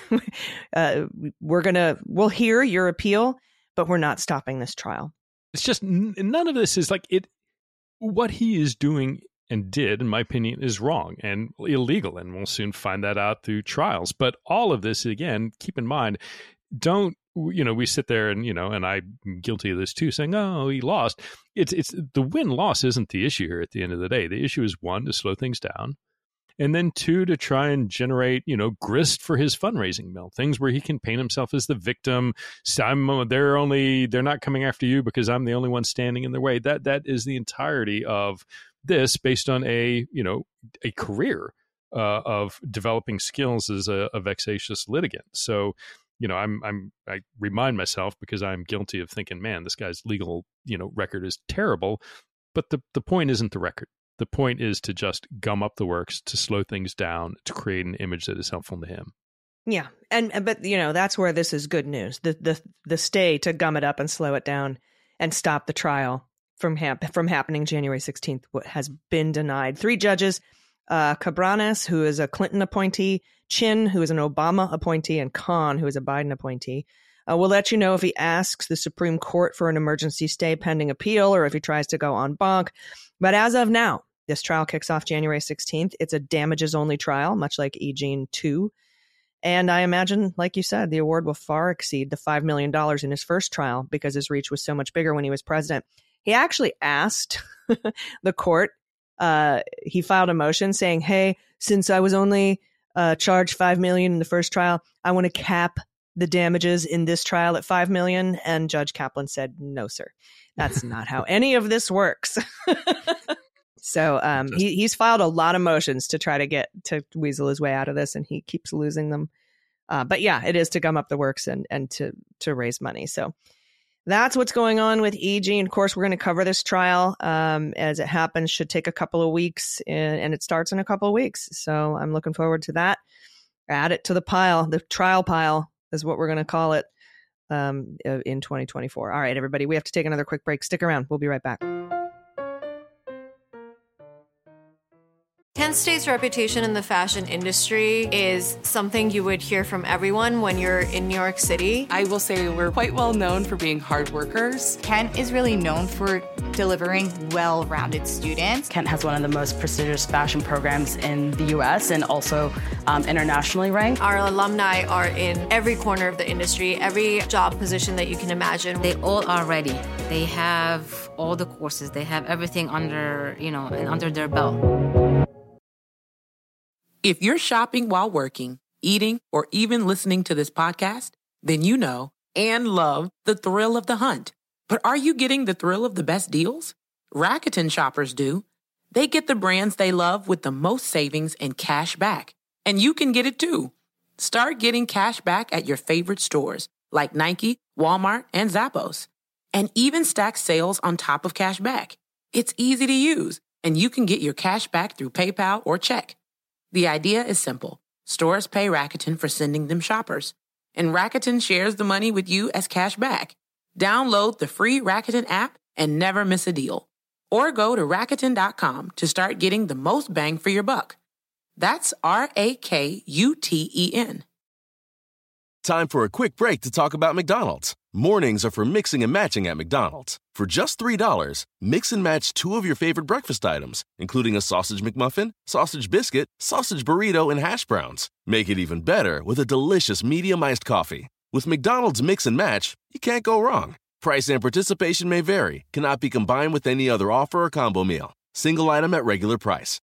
uh, we're going to, we'll hear your appeal, but we're not stopping this trial. It's just, none of this is like it. What he is doing and did, in my opinion, is wrong and illegal. And we'll soon find that out through trials. But all of this, again, keep in mind, don't, you know, we sit there and, you know, and I'm guilty of this too, saying, oh, he lost. It's, it's the win-loss isn't the issue here at the end of the day. The issue is, one, to slow things down. And then two, to try and generate, you know, grist for his fundraising mill, things where he can paint himself as the victim. So I'm, they're only, they're not coming after you because I'm the only one standing in their way. That, that is the entirety of this, based on a, you know, a career uh, of developing skills as a, a vexatious litigant. So, you know, I'm, I'm, I remind myself, because I'm guilty of thinking, man, this guy's legal, you know, record is terrible. But the, the point isn't the record. The point is to just gum up the works, to slow things down, to create an image that is helpful to him. Yeah. And, but, you know, that's where this is good news. The, the, the stay to gum it up and slow it down and stop the trial from, hap- from happening January sixteenth has been denied. Three judges, uh, Cabranes, who is a Clinton appointee, Chin, who is an Obama appointee, and Khan, who is a Biden appointee. Uh, we'll let you know if he asks the Supreme Court for an emergency stay pending appeal or if he tries to go en banc. But as of now, this trial kicks off January sixteenth. It's a damages-only trial, much like E. Jean two. And I imagine, like you said, the award will far exceed the five million dollars in his first trial because his reach was so much bigger when he was president. He actually asked the court, uh, he filed a motion saying, hey, since I was only uh, charged five million dollars in the first trial, I want to cap the damages in this trial at five million dollars. And Judge Kaplan said, no, sir, that's not how any of this works. So um, he, he's filed a lot of motions to try to get to weasel his way out of this, and he keeps losing them. Uh, but yeah, it is to gum up the works and, and to, to raise money. So that's what's going on with E. Jean. Of course, we're going to cover this trial um, as it happens. Should take a couple of weeks, and, and it starts in a couple of weeks. So I'm looking forward to that. Add it to the pile. The trial pile is what we're going to call it um, in twenty twenty-four. All right, everybody, we have to take another quick break. Stick around. We'll be right back. Kent State's reputation in the fashion industry is something you would hear from everyone when you're in New York City. I will say we're quite well known for being hard workers. Kent is really known for delivering well-rounded students. Kent has one of the most prestigious fashion programs in the U S and also um, internationally ranked. Our alumni are in every corner of the industry, every job position that you can imagine. They all are ready. They have all the courses. They have everything under, you know, under their belt. If you're shopping while working, eating, or even listening to this podcast, then you know and love the thrill of the hunt. But are you getting the thrill of the best deals? Rakuten shoppers do. They get the brands they love with the most savings and cash back. And you can get it too. Start getting cash back at your favorite stores like Nike, Walmart, and Zappos. And even stack sales on top of cash back. It's easy to use, and you can get your cash back through PayPal or check. The idea is simple. Stores pay Rakuten for sending them shoppers, and Rakuten shares the money with you as cash back. Download the free Rakuten app and never miss a deal. Or go to Rakuten dot com to start getting the most bang for your buck. That's R A K U T E N. Time for a quick break to talk about McDonald's. Mornings are for mixing and matching at McDonald's. For just three dollars, mix and match two of your favorite breakfast items, including a sausage McMuffin, sausage biscuit, sausage burrito, and hash browns. Make it even better with a delicious medium-iced coffee. With McDonald's Mix and Match, you can't go wrong. Price and participation may vary. Cannot be combined with any other offer or combo meal. Single item at regular price.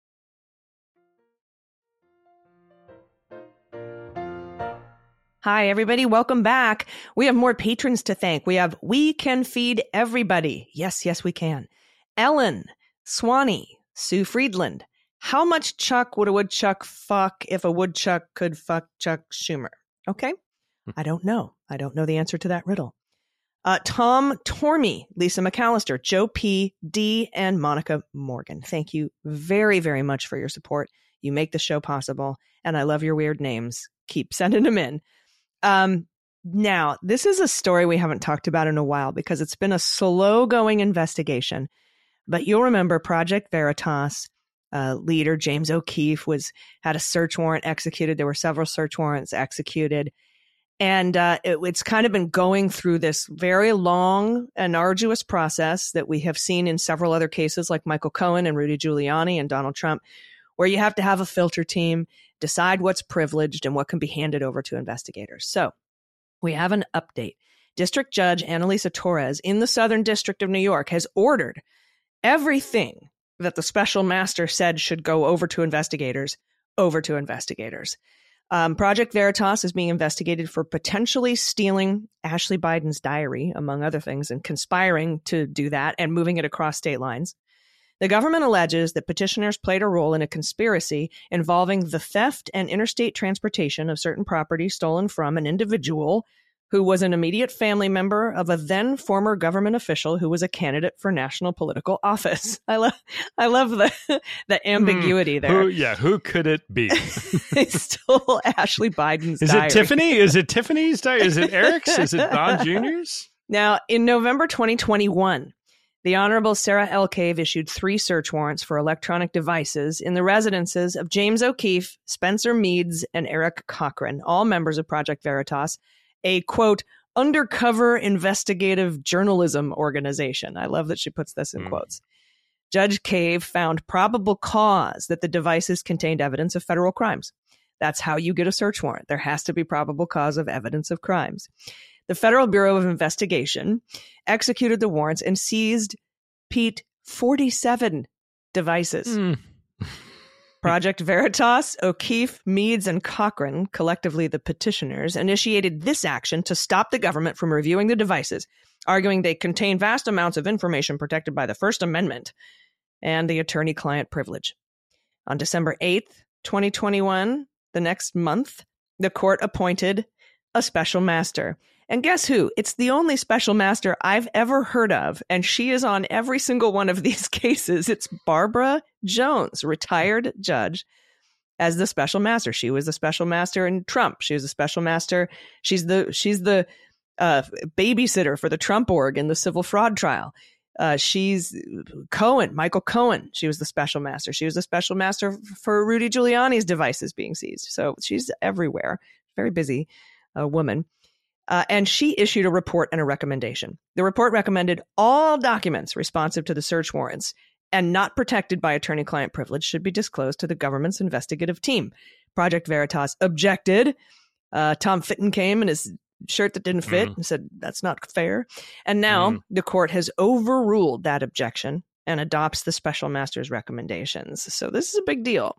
Hi, everybody. Welcome back. We have more patrons to thank. We have We Can Feed Everybody. Yes, yes, we can. Ellen, Swanee, Sue Friedland. How much Chuck would a woodchuck fuck if a woodchuck could fuck Chuck Schumer? Okay. I don't know. I don't know the answer to that riddle. Uh, Tom Tormey, Lisa McAllister, Joe P, D, and Monica Morgan. Thank you very, very much for your support. You make the show possible, and I love your weird names. Keep sending them in. Um, now, this is a story we haven't talked about in a while because it's been a slow-going investigation. But you'll remember Project Veritas uh, leader James O'Keefe was had a search warrant executed. There were several search warrants executed. And uh, it, it's kind of been going through this very long and arduous process that we have seen in several other cases like Michael Cohen and Rudy Giuliani and Donald Trump, where you have to have a filter team, decide what's privileged and what can be handed over to investigators. So we have an update. District Judge Annalisa Torres in the Southern District of New York has ordered everything that the special master said should go over to investigators, over to investigators. Um, Project Veritas is being investigated for potentially stealing Ashley Biden's diary, among other things, and conspiring to do that and moving it across state lines. The government alleges that petitioners played a role in a conspiracy involving the theft and interstate transportation of certain property stolen from an individual who was an immediate family member of a then former government official who was a candidate for national political office. I love, I love the the ambiguity mm, there. Who, yeah, who could it be? They stole Ashley Biden's Is diary. Is it Tiffany? Is it Tiffany's diary? Is it Eric's? Is it Don Junior's? Now, in November twenty twenty-one, the Honorable Sarah Elcave issued three search warrants for electronic devices in the residences of James O'Keefe, Spencer Meads, and Eric Cochran, all members of Project Veritas, a, quote, undercover investigative journalism organization. I love that she puts this in mm. quotes. Judge Cave found probable cause that the devices contained evidence of federal crimes. That's how you get a search warrant. There has to be probable cause of evidence of crimes. The Federal Bureau of Investigation executed the warrants and seized, Pete, forty-seven devices. Mm. Project Veritas, O'Keefe, Meads, and Cochran, collectively the petitioners, initiated this action to stop the government from reviewing the devices, arguing they contain vast amounts of information protected by the First Amendment and the attorney-client privilege. On December eighth, twenty twenty-one, the next month, the court appointed a special master. And guess who? It's the only special master I've ever heard of, and she is on every single one of these cases. It's Barbara Jones, retired judge, as the special master. She was the special master in Trump. She was a special master. She's the she's the uh, babysitter for the Trump org in the civil fraud trial. Uh, she's Cohen, Michael Cohen. She was the special master. She was the special master for Rudy Giuliani's devices being seized. So she's everywhere. Very busy uh, woman. Uh, and she issued a report and a recommendation. The report recommended all documents responsive to the search warrants and not protected by attorney-client privilege should be disclosed to the government's investigative team. Project Veritas objected. Uh, Tom Fitton came in his shirt that didn't fit mm. and said, that's not fair. And now mm. the court has overruled that objection and adopts the special master's recommendations. So this is a big deal.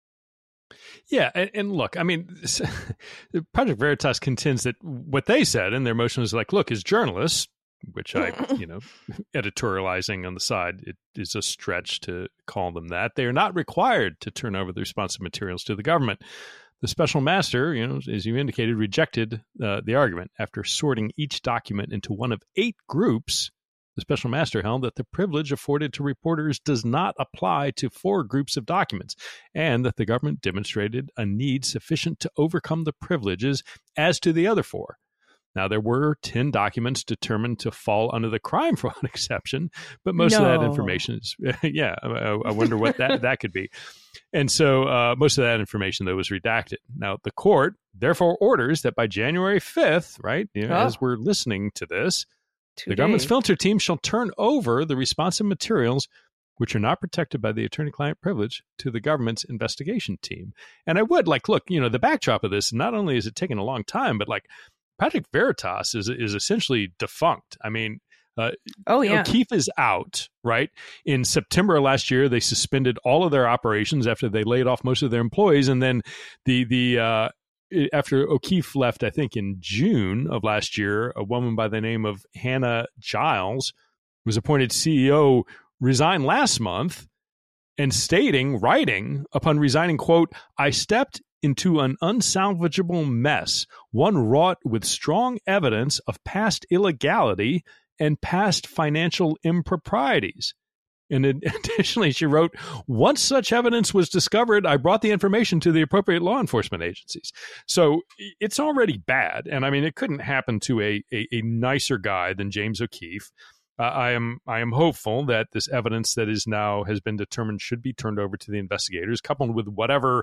Yeah. And, and look, I mean, this, Project Veritas contends that what they said in their motion is like, look, as journalists, which I, you know, editorializing on the side, it is a stretch to call them that. They are not required to turn over the responsive materials to the government. The special master, you know, as you indicated, rejected uh, the argument. After sorting each document into one of eight groups, the special master held that the privilege afforded to reporters does not apply to four groups of documents, and that the government demonstrated a need sufficient to overcome the privileges as to the other four. Now, there were ten documents determined to fall under the crime fraud exception, but most no. of that information is, yeah, I, I wonder what that, that could be. And so uh, most of that information, though, was redacted. Now, the court therefore orders that by January fifth, right, you know, oh. as we're listening to this, Two the days. government's filter team shall turn over the responsive materials which are not protected by the attorney-client privilege to the government's investigation team. And I would, like, look, you know, the backdrop of this, not only is it taking a long time, but, like, Project Veritas is is essentially defunct. I mean, uh, oh yeah, O'Keefe is out, right? In September of last year, they suspended all of their operations after they laid off most of their employees, and then the the uh, after O'Keefe left, I think in June of last year, a woman by the name of Hannah Giles was appointed C E O, resigned last month, and stating, writing upon resigning, quote, "I stepped into an unsalvageable mess, one wrought with strong evidence of past illegality and past financial improprieties." And additionally, she wrote, "Once such evidence was discovered, I brought the information to the appropriate law enforcement agencies." So it's already bad. And I mean, it couldn't happen to a, a, a nicer guy than James O'Keefe. Uh, I am I am hopeful that this evidence that is now has been determined should be turned over to the investigators, coupled with whatever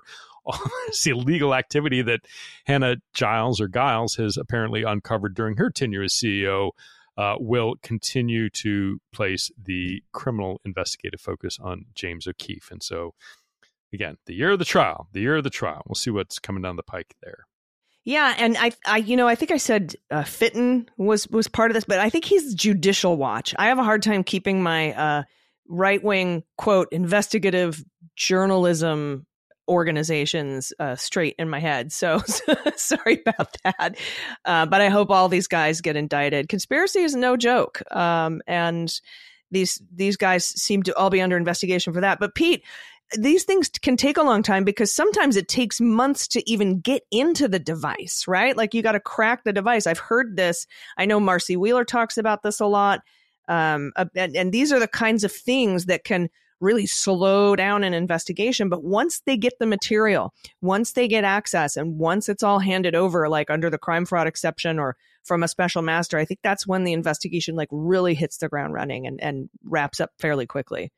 illegal activity that Hannah Giles or Giles has apparently uncovered during her tenure as C E O, uh, will continue to place the criminal investigative focus on James O'Keefe. And so, again, the year of the trial, the year of the trial. We'll see what's coming down the pike there. Yeah, and I, I, you know, I think I said uh, Fitton was was part of this, but I think he's Judicial Watch. I have a hard time keeping my uh, right wing quote investigative journalism organizations uh, straight in my head. So sorry about that, uh, but I hope all these guys get indicted. Conspiracy is no joke, um, and these these guys seem to all be under investigation for that. But Pete, these things can take a long time because sometimes it takes months to even get into the device, right? Like you got to crack the device. I've heard this. I know Marcy Wheeler talks about this a lot. Um, and, and these are the kinds of things that can really slow down an investigation. But once they get the material, once they get access, and once it's all handed over, like under the crime fraud exception or from a special master, I think that's when the investigation like really hits the ground running and, and wraps up fairly quickly.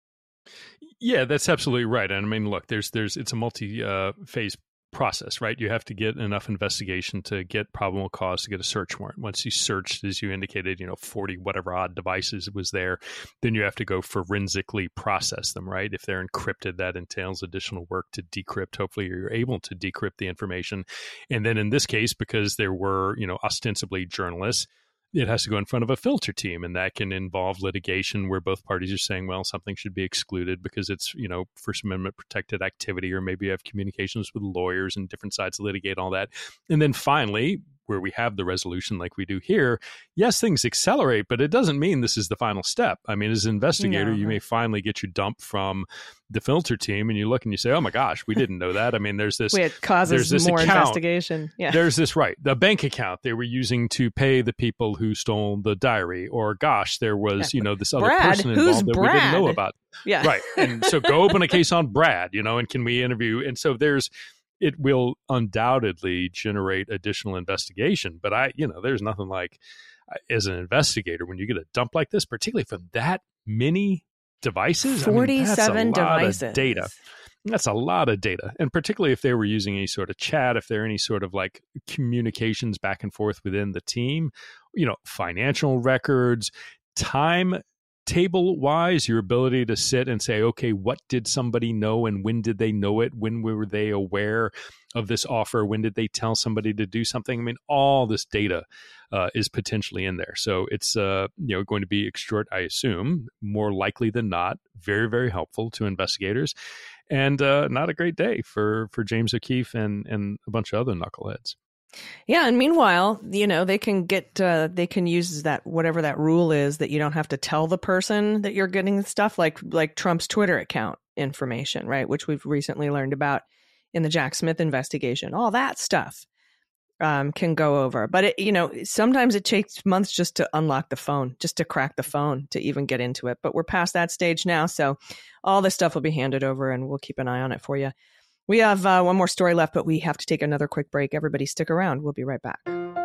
Yeah, that's absolutely right. And I mean, look, there's there's it's a multi-phase uh, process, right? You have to get enough investigation to get probable cause to get a search warrant. Once you searched, as you indicated, you know, forty whatever odd devices was there, then you have to go forensically process them, right? If they're encrypted, that entails additional work to decrypt. Hopefully you're able to decrypt the information. And then in this case, because there were, you know, ostensibly journalists, it has to go in front of a filter team, and that can involve litigation where both parties are saying, well, something should be excluded because it's, you know, First Amendment protected activity, or maybe you have communications with lawyers and different sides to litigate all that. And then finally, where we have the resolution like we do here, yes, things accelerate, but it doesn't mean this is the final step. I mean, as an investigator, no. you may finally get your dump from the filter team, and you look and you say, oh my gosh, we didn't know that. I mean, there's this, it causes there's this more account. investigation. Yeah. There's this, right, the bank account they were using to pay the people who stole the diary, or gosh, there was, yeah. you know, this other Brad, person who's involved that Brad? we didn't know about. Yeah. Right. And so go open a case on Brad, you know, and can we interview? And so there's, it will undoubtedly generate additional investigation. But I, you know, there's nothing like, as an investigator, when you get a dump like this, particularly from that many devices, forty-seven I mean, that's a lot devices. of data. That's a lot of data. And particularly if they were using any sort of chat, if there are any sort of like communications back and forth within the team, you know, financial records, time table wise, your ability to sit and say, okay, what did somebody know and when did they know it? When were they aware of this offer? When did they tell somebody to do something? I mean, all this data uh, is potentially in there. So it's uh, you know going to be extort, I assume, more likely than not, very, very helpful to investigators. And uh, not a great day for, for James O'Keefe and, and a bunch of other knuckleheads. Yeah, and meanwhile, you know, they can get, uh, they can use that, whatever that rule is, that you don't have to tell the person that you're getting stuff, like like Trump's Twitter account information, right? Which we've recently learned about in the Jack Smith investigation. All that stuff um, can go over. But, it, you know, sometimes it takes months just to unlock the phone, just to crack the phone to even get into it. But we're past that stage now. So all this stuff will be handed over and we'll keep an eye on it for you. We have uh, one more story left, but we have to take another quick break. Everybody stick around. We'll be right back.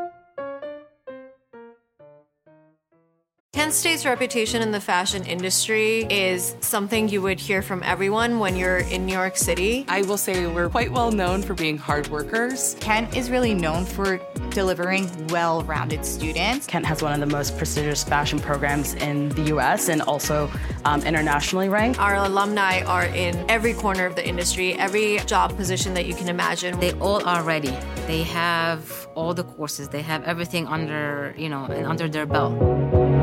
Kent State's reputation in the fashion industry is something you would hear from everyone when you're in New York City. I will say we're quite well known for being hard workers. Kent is really known for delivering well-rounded students. Kent has one of the most prestigious fashion programs in the U S and also um, internationally ranked. Our alumni are in every corner of the industry, every job position that you can imagine. They all are ready. They have all the courses. They have everything under, you know, under their belt.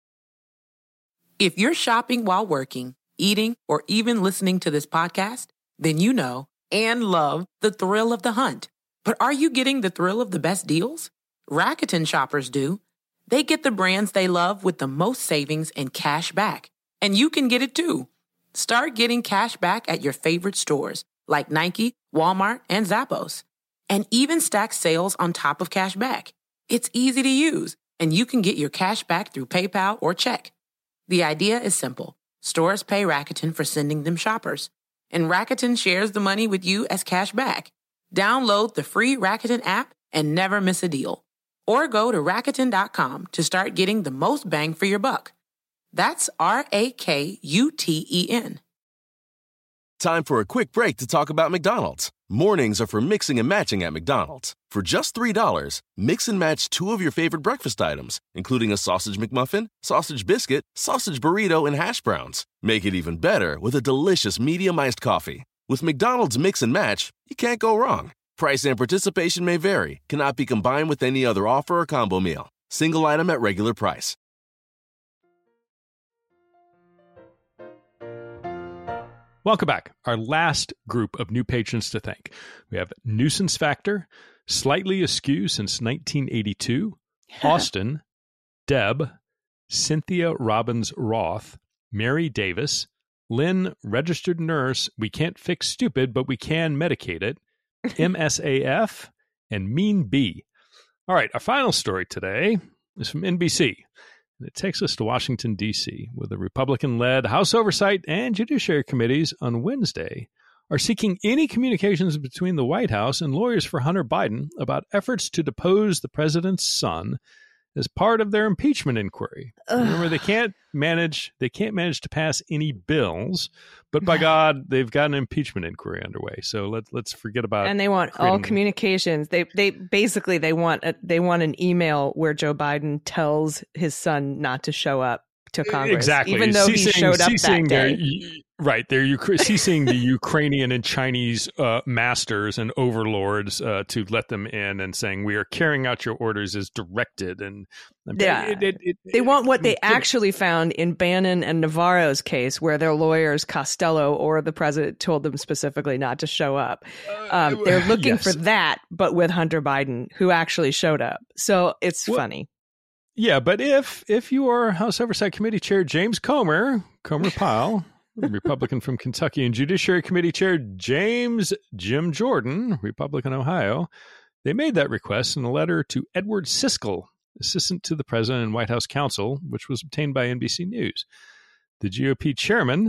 If you're shopping while working, eating, or even listening to this podcast, then you know and love the thrill of the hunt. But are you getting the thrill of the best deals? Rakuten shoppers do. They get the brands they love with the most savings and cash back. And you can get it too. Start getting cash back at your favorite stores like Nike, Walmart, and Zappos. And even stack sales on top of cash back. It's easy to use, and you can get your cash back through PayPal or check. The idea is simple. Stores pay Rakuten for sending them shoppers, and Rakuten shares the money with you as cash back. Download the free Rakuten app and never miss a deal. Or go to Rakuten dot com to start getting the most bang for your buck. That's R A K U T E N. Time for a quick break to talk about McDonald's. Mornings are for mixing and matching at McDonald's. For just three dollars, mix and match two of your favorite breakfast items, including a sausage McMuffin, sausage biscuit, sausage burrito, and hash browns. Make it even better with a delicious medium iced coffee. With McDonald's Mix and Match, you can't go wrong. Price and participation may vary. Cannot be combined with any other offer or combo meal. Single item at regular price. Welcome back. Our last group of new patrons to thank. We have Nuisance Factor, Slightly Askew since nineteen eighty-two, Austin, Deb, Cynthia Robbins Roth, Mary Davis, Lynn, Registered Nurse, We Can't Fix Stupid, but we can medicate it, M S A F, and Mean B. All right, our final story today is from N B C. It takes us to Washington, D C, where the Republican-led House Oversight and Judiciary Committees on Wednesday are seeking any communications between the White House and lawyers for Hunter Biden about efforts to depose the president's son as part of their impeachment inquiry. Ugh. Remember, they can't manage they can't manage to pass any bills, but by God, they've got an impeachment inquiry underway. So let's let's forget about and they want creating... all communications. They they basically they want a, they want an email where Joe Biden tells his son not to show up to Congress, exactly, even though ceasing, he showed up that day. Their, right, they're Ukra- ceasing the Ukrainian and Chinese uh, masters and overlords uh, to let them in, and saying we are carrying out your orders as directed. And yeah, it, it, it, they want what they actually found in Bannon and Navarro's case, where their lawyers, Costello or the president, told them specifically not to show up. Um, they're looking yes. for that, but with Hunter Biden, who actually showed up. So it's well, funny. Yeah, but if if you are House Oversight Committee Chair James Comer, Comer Pyle, Republican from Kentucky, and Judiciary Committee Chair James Jim Jordan, Republican, Ohio, they made that request in a letter to Edward Siskel, Assistant to the President and White House Counsel, which was obtained by N B C News. The G O P chairman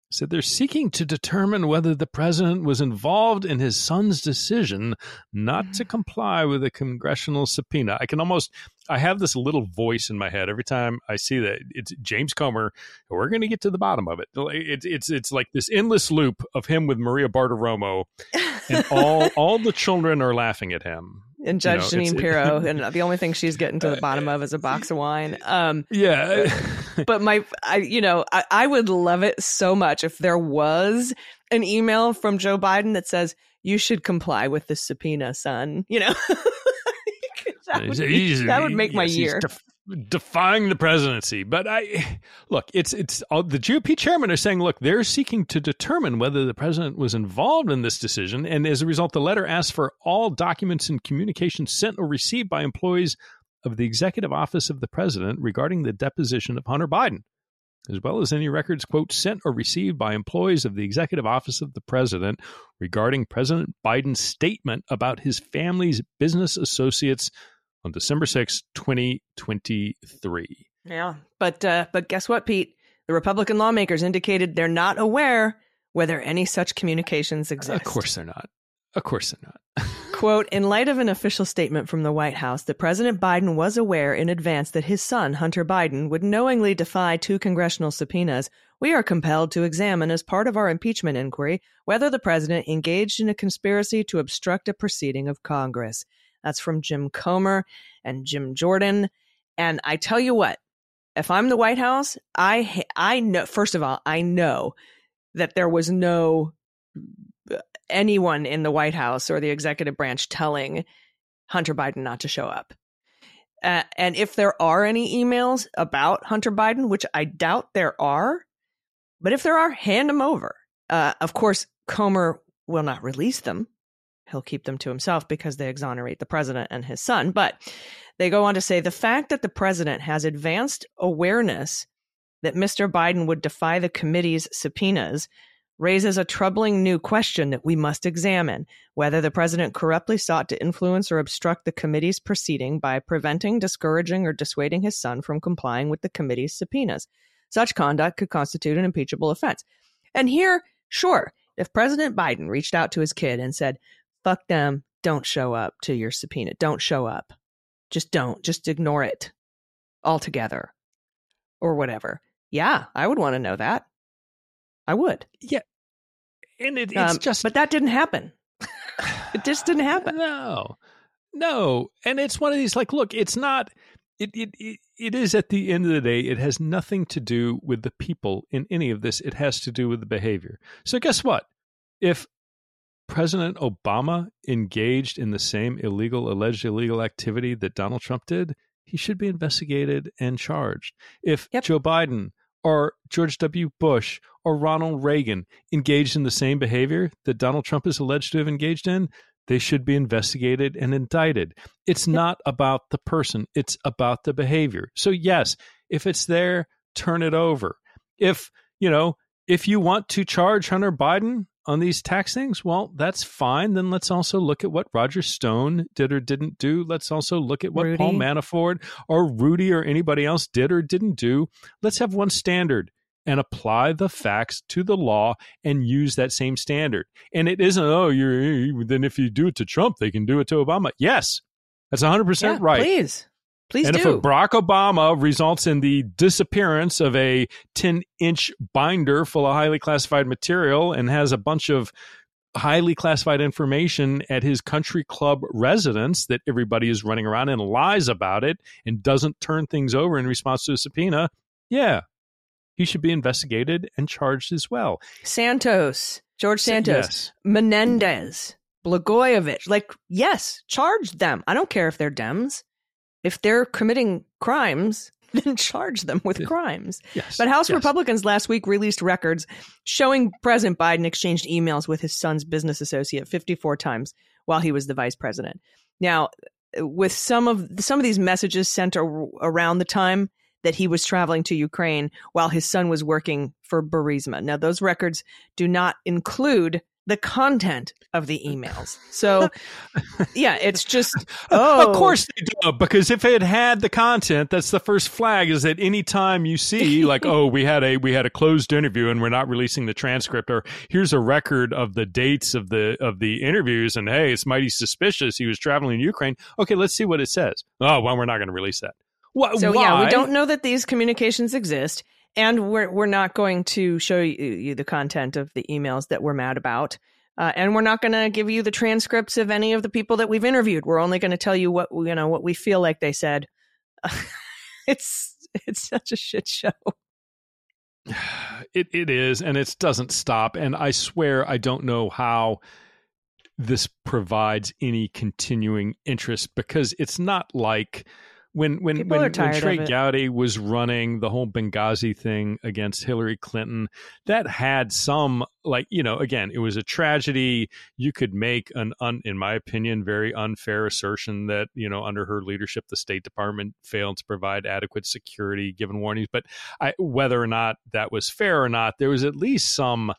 said they're seeking to determine whether the president was involved in his son's decision not to comply with a congressional subpoena. I can almost, I have this little voice in my head every time I see that. It's James Comer. We're going to get to the bottom of it. It's it's it's like this endless loop of him with Maria Bartiromo, and all all the children are laughing at him. And Judge you know, Jeanine Pirro, and the only thing she's getting to the bottom of is a box of wine. Um, yeah. But my, I, you know, I, I would love it so much if there was an email from Joe Biden that says, you should comply with the subpoena, son. You know, that, would be, that would make my yes, year. Def- defying the presidency. But I look, it's it's all, the G O P chairman are saying, look, they're seeking to determine whether the president was involved in this decision. And as a result, the letter asks for all documents and communications sent or received by employees of the executive office of the president regarding the deposition of Hunter Biden, as well as any records, quote, sent or received by employees of the executive office of the president regarding President Biden's statement about his family's business associates on December sixth, twenty twenty-three. Yeah, but uh, but guess what, Pete? The Republican lawmakers indicated they're not aware whether any such communications exist. Of course they're not. Of course they're not. Quote, in light of an official statement from the White House that President Biden was aware in advance that his son, Hunter Biden, would knowingly defy two congressional subpoenas, we are compelled to examine as part of our impeachment inquiry whether the president engaged in a conspiracy to obstruct a proceeding of Congress. That's from Jim Comer and Jim Jordan. And I tell you what, if I'm the White House, I I know, first of all, I know that there was no anyone in the White House or the executive branch telling Hunter Biden not to show up. Uh, and if there are any emails about Hunter Biden, which I doubt there are, but if there are, hand them over. Uh, of course, Comer will not release them. He'll keep them to himself because they exonerate the president and his son. But they go on to say the fact that the president has advanced awareness that Mister Biden would defy the committee's subpoenas raises a troubling new question that we must examine, whether the president corruptly sought to influence or obstruct the committee's proceeding by preventing, discouraging, or dissuading his son from complying with the committee's subpoenas. Such conduct could constitute an impeachable offense. And here, sure, if President Biden reached out to his kid and said, fuck them, don't show up to your subpoena, don't show up, just don't, just ignore it altogether, or whatever. Yeah, I would want to know that. I would. Yeah. And it, it's um, just, but that didn't happen. It just didn't happen. No, no. And it's one of these, like, look, it's not, it, it, it, it is at the end of the day, it has nothing to do with the people in any of this. It has to do with the behavior. So guess what? If President Obama engaged in the same illegal, alleged illegal activity that Donald Trump did, he should be investigated and charged. If yep. Joe Biden or George W. Bush or Ronald Reagan engaged in the same behavior that Donald Trump is alleged to have engaged in, they should be investigated and indicted. It's yep. not about the person. It's about the behavior. So yes, if it's there, turn it over. If, you know, if you want to charge Hunter Biden on these tax things, well, that's fine. Then let's also look at what Roger Stone did or didn't do. Let's also look at what Rudy. Paul Manafort or Rudy or anybody else did or didn't do. Let's have one standard and apply the facts to the law and use that same standard. And it isn't, oh, you're then if you do it to Trump, they can do it to Obama. Yes, that's one hundred percent yeah, right. Please. Please and do. if a Barack Obama results in the disappearance of a ten-inch binder full of highly classified material and has a bunch of highly classified information at his country club residence that everybody is running around and lies about it and doesn't turn things over in response to a subpoena, yeah, he should be investigated and charged as well. Santos, George Santos, yes. Menendez, Blagojevich, like, yes, charge them. I don't care if they're Dems. If they're committing crimes, then charge them with crimes. Yes, but House yes. Republicans last week released records showing President Biden exchanged emails with his son's business associate fifty-four times while he was the vice president. Now, with some of some of these messages sent ar- around the time that he was traveling to Ukraine while his son was working for Burisma. Now, those records do not include the content of the emails. So, yeah, it's just, oh. Of course they do, because if it had the content, that's the first flag, is that any time you see, like, oh, we had a we had a closed interview and we're not releasing the transcript, or here's a record of the dates of the of the interviews, and hey, it's mighty suspicious he was traveling in Ukraine. Okay, let's see what it says. Oh, well, we're not going to release that. Wh- so, why? yeah, we don't know that these communications exist. And we're we're not going to show you, you the content of the emails that we're mad about. Uh, and we're not going to give you the transcripts of any of the people that we've interviewed. We're only going to tell you what, you know, what we feel like they said. it's it's such a shit show. It It is, and it doesn't stop. And I swear I don't know how this provides any continuing interest, because it's not like... When when People when, are tired when Trey of it. Gowdy was running the whole Benghazi thing against Hillary Clinton, that had some, like, you know, again, it was a tragedy. You could make an, un, in my opinion, very unfair assertion that, you know, under her leadership, the State Department failed to provide adequate security given warnings. But I, whether or not that was fair or not, there was at least some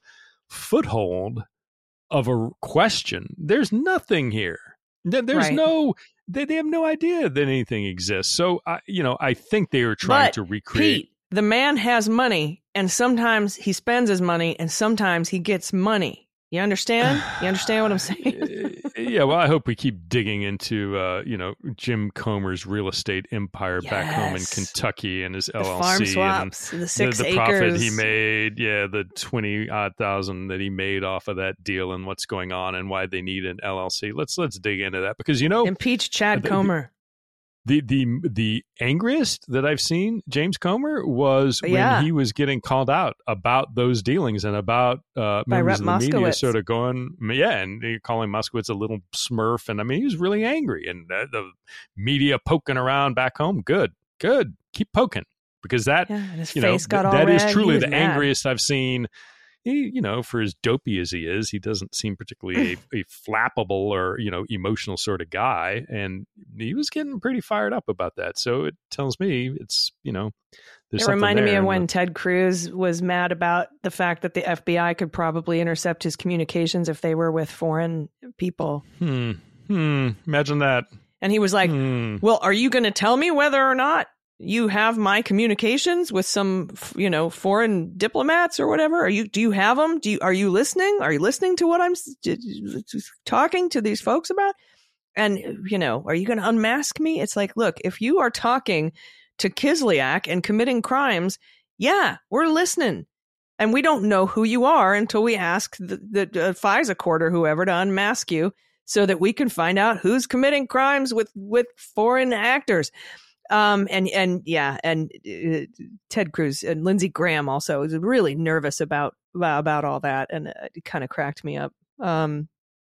foothold of a question. There's nothing here. There's Right. no... They, they have no idea that anything exists. So, uh, you know, I think they are trying But, to recreate. Pete, the man has money, and sometimes he spends his money, and sometimes he gets money. You understand? You understand what I'm saying? Yeah, well, I hope we keep digging into, uh, you know, Jim Comer's real estate empire back home in Yes. Kentucky and his The L L C. farm and swaps, the six the, the profit acres. he made, yeah, the twenty odd thousand that he made off of that deal, and what's going on and why they need an L L C. Let's let's dig into that, because, you know, Impeach Chad the- Comer. The the the angriest that I've seen James Comer was when Yeah. he was getting called out about those dealings and about uh, By members Rep of the media Moskowitz. sort of going, yeah, and he calling Moskowitz a little smurf, and I mean, he was really angry, and uh, the media poking around back home. Good, good, keep poking, because that Yeah, and his you know face got th- all that is red. He truly was the mad. angriest I've seen. He, you know, for as dopey as he is, he doesn't seem particularly a, a flappable or, you know, emotional sort of guy. And he was getting pretty fired up about that. So it tells me it's, you know, there's It something reminded me there. of And when the- Ted Cruz was mad about the fact that the F B I could probably intercept his communications if they were with foreign people. Hmm. Hmm. Imagine that. And he was like, Hmm. well, are you going to tell me whether or not you have my communications with some, you know, foreign diplomats or whatever? Are you, do you have them? Do you, are you listening? Are you listening to what I'm s- j- j- talking to these folks about? And, you know, are you going to unmask me? It's like, look, if you are talking to Kislyak and committing crimes, yeah, we're listening. And we don't know who you are until we ask the, the uh, FISA court or whoever to unmask you so that we can find out who's committing crimes with, with foreign actors. Um, and, and yeah, and uh, Ted Cruz and Lindsey Graham also was really nervous about, about all that. And it kind of cracked me up. Um,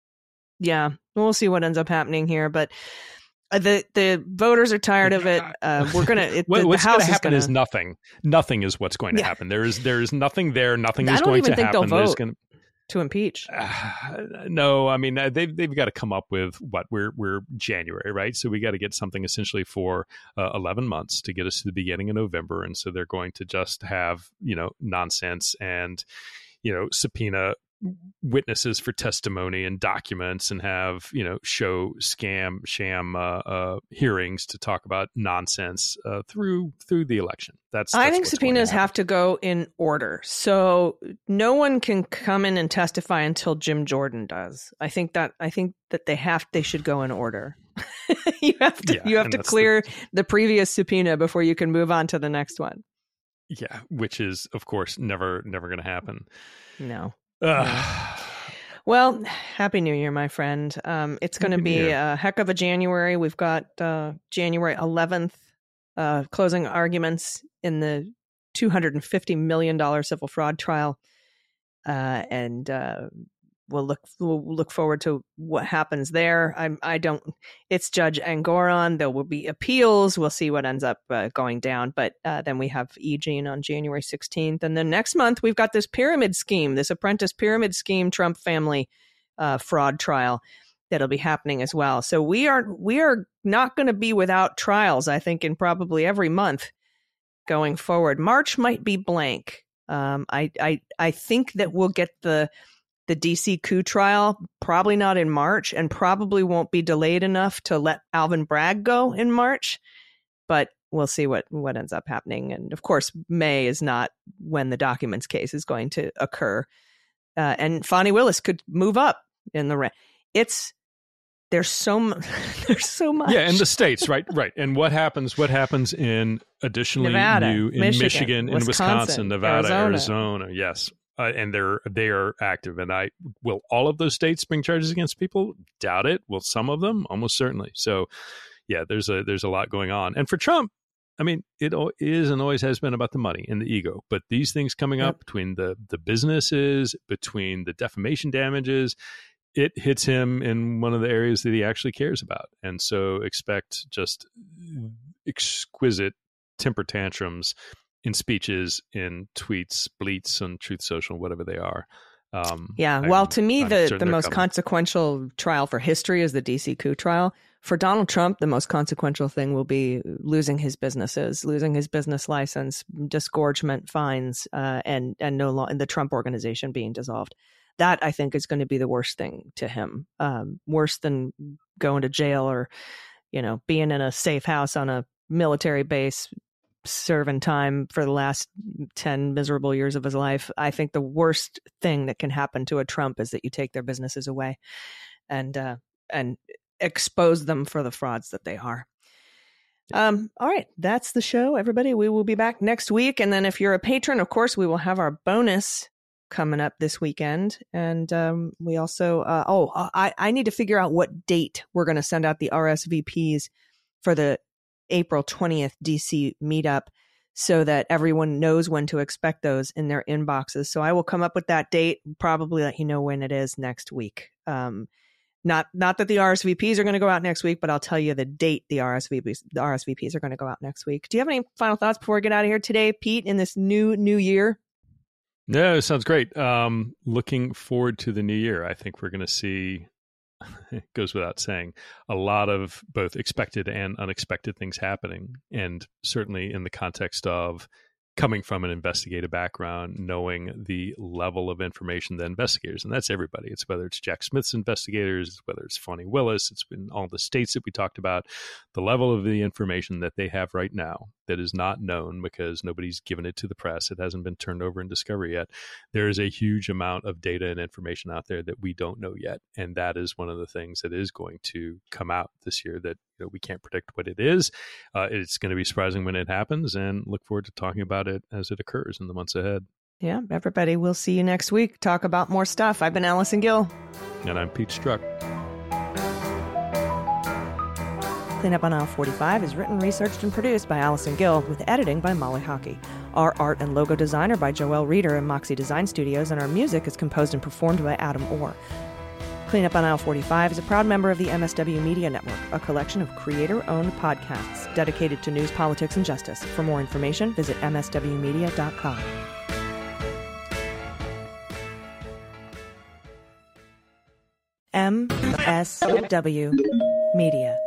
yeah, we'll see what ends up happening here, but uh, the, the voters are tired of it. Uh, we're going to, What, the, what's the going House to happen is, is, gonna, nothing. Nothing is what's going to Yeah. happen. There is there is nothing there. Nothing I is don't going even to think happen. they'll There's vote. gonna- to impeach. No, I mean uh, they've they've got to come up with what we're we're January, right? So we got to get something essentially for uh, eleven months to get us to the beginning of November, and so they're going to just have you know nonsense and you know subpoena witnesses for testimony and documents and have you know show scam sham uh, uh, hearings to talk about nonsense uh, through through the election. That's, I that's think what's going to subpoenas happen. have to go in order. So no one can come in and testify until Jim Jordan does. I think that I think that they have they should go in order. you have to Yeah, you have and to that's clear the, the previous subpoena before you can move on to the next one. Yeah, which is of course never never going to happen. No. Ugh. Well, Happy New Year, my friend. Um, it's going to Happy New be Year. a heck of a January. We've got uh, January eleventh uh, closing arguments in the two hundred fifty million dollars civil fraud trial. Uh, and uh, we'll look we'll look forward to what happens there. I'm I don't. It's Judge Angoran. There will be appeals. We'll see what ends up uh, going down. But uh, then we have E. Jean on January sixteenth, and then next month we've got this pyramid scheme, this apprentice pyramid scheme, Trump family uh, fraud trial that'll be happening as well. So we are we are not going to be without trials. I think in probably every month going forward. March might be blank. Um, I I I think that we'll get the the D C coup trial, probably not in March, and probably won't be delayed enough to let Alvin Bragg go in March. But we'll see what, what ends up happening. And of course, May is not when the documents case is going to occur. Uh, and Fani Willis could move up in the rank. It's there's so mu- there's so much. Yeah, in the states, right, right. And what happens? What happens in additionally Nevada, new in Michigan, Michigan, in Wisconsin, Wisconsin, Nevada, Arizona. Arizona? Yes, uh, and they're they are active. And I will all of those states bring charges against people? Doubt it. Will some of them? Almost certainly. So, yeah, there's a there's a lot going on. And for Trump, I mean, it is and always has been about the money and the ego. But these things coming Yep. up between the the businesses, between the defamation damages, it hits him in one of the areas that he actually cares about. And so expect just exquisite temper tantrums in speeches, in tweets, bleats on Truth Social, whatever they are. Um, Yeah, I'm- well, to me, I'm the, certain the they're most coming. consequential trial for history is the D C coup trial. For Donald Trump, the most consequential thing will be losing his businesses, losing his business license, disgorgement, fines, uh, and and no lo- and the Trump organization being dissolved. That, I think, is going to be the worst thing to him, um, worse than going to jail or, you know, being in a safe house on a military base, serving time for the last ten miserable years of his life. I think the worst thing that can happen to a Trump is that you take their businesses away and uh, and expose them for the frauds that they are. Um, all right, that's the show, everybody. We will be back next week. And then if you're a patron, of course, we will have our bonus coming up this weekend. And um, we also, uh, oh, I, I need to figure out what date we're going to send out the R S V Ps for the April twentieth D C meetup so that everyone knows when to expect those in their inboxes. So I will come up with that date, probably let you know when it is next week. Um, not not that the R S V Ps are going to go out next week, but I'll tell you the date the R S V Ps the R S V Ps are going to go out next week. Do you have any final thoughts before we get out of here today, Pete, in this new new year? No, it sounds great. Um, looking forward to the new year. I think we're going to see, it goes without saying, a lot of both expected and unexpected things happening. And certainly in the context of coming from an investigative background, knowing the level of information that investigators, and that's everybody. It's whether it's Jack Smith's investigators, whether it's Fani Willis, it's been all the states that we talked about, the level of the information that they have right now that is not known because nobody's given it to the press. It hasn't been turned over in discovery yet. There is a huge amount of data and information out there that we don't know yet. And that is one of the things that is going to come out this year that, you know, we can't predict what it is. Uh, it's going to be surprising when it happens, and look forward to talking about it as it occurs in the months ahead. Yeah, everybody, we'll see you next week. Talk about more stuff. I've been Allison Gill. And I'm Pete Struck. Cleanup on Aisle forty-five is written, researched, and produced by Allison Gill, with editing by Molly Hockey. Our art and logo design are by Joelle Reeder and Moxie Design Studios, and our music is composed and performed by Adam Orr. Cleanup on Aisle forty-five is a proud member of the M S W Media Network, a collection of creator-owned podcasts dedicated to news, politics, and justice. For more information, visit m s w media dot com. M S W Media.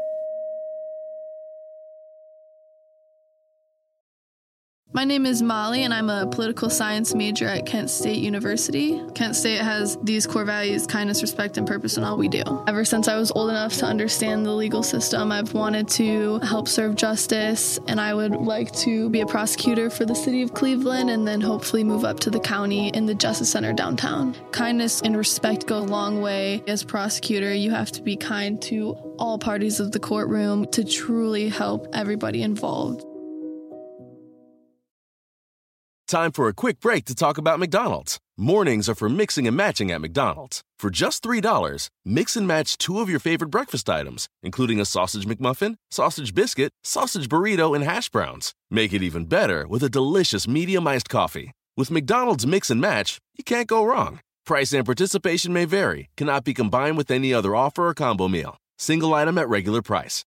My name is Molly, and I'm a political science major at Kent State University. Kent State has these core values: kindness, respect, and purpose in all we do. Ever since I was old enough to understand the legal system, I've wanted to help serve justice, and I would like to be a prosecutor for the city of Cleveland and then hopefully move up to the county in the Justice Center downtown. Kindness and respect go a long way. As prosecutor, you have to be kind to all parties of the courtroom to truly help everybody involved. Time for a quick break to talk about McDonald's. Mornings are for mixing and matching at McDonald's. For just three dollars, mix and match two of your favorite breakfast items, including a sausage McMuffin, sausage biscuit, sausage burrito, and hash browns. Make it even better with a delicious medium iced coffee. With McDonald's Mix and Match, you can't go wrong. Price and participation may vary, cannot be combined with any other offer or combo meal. Single item at regular price.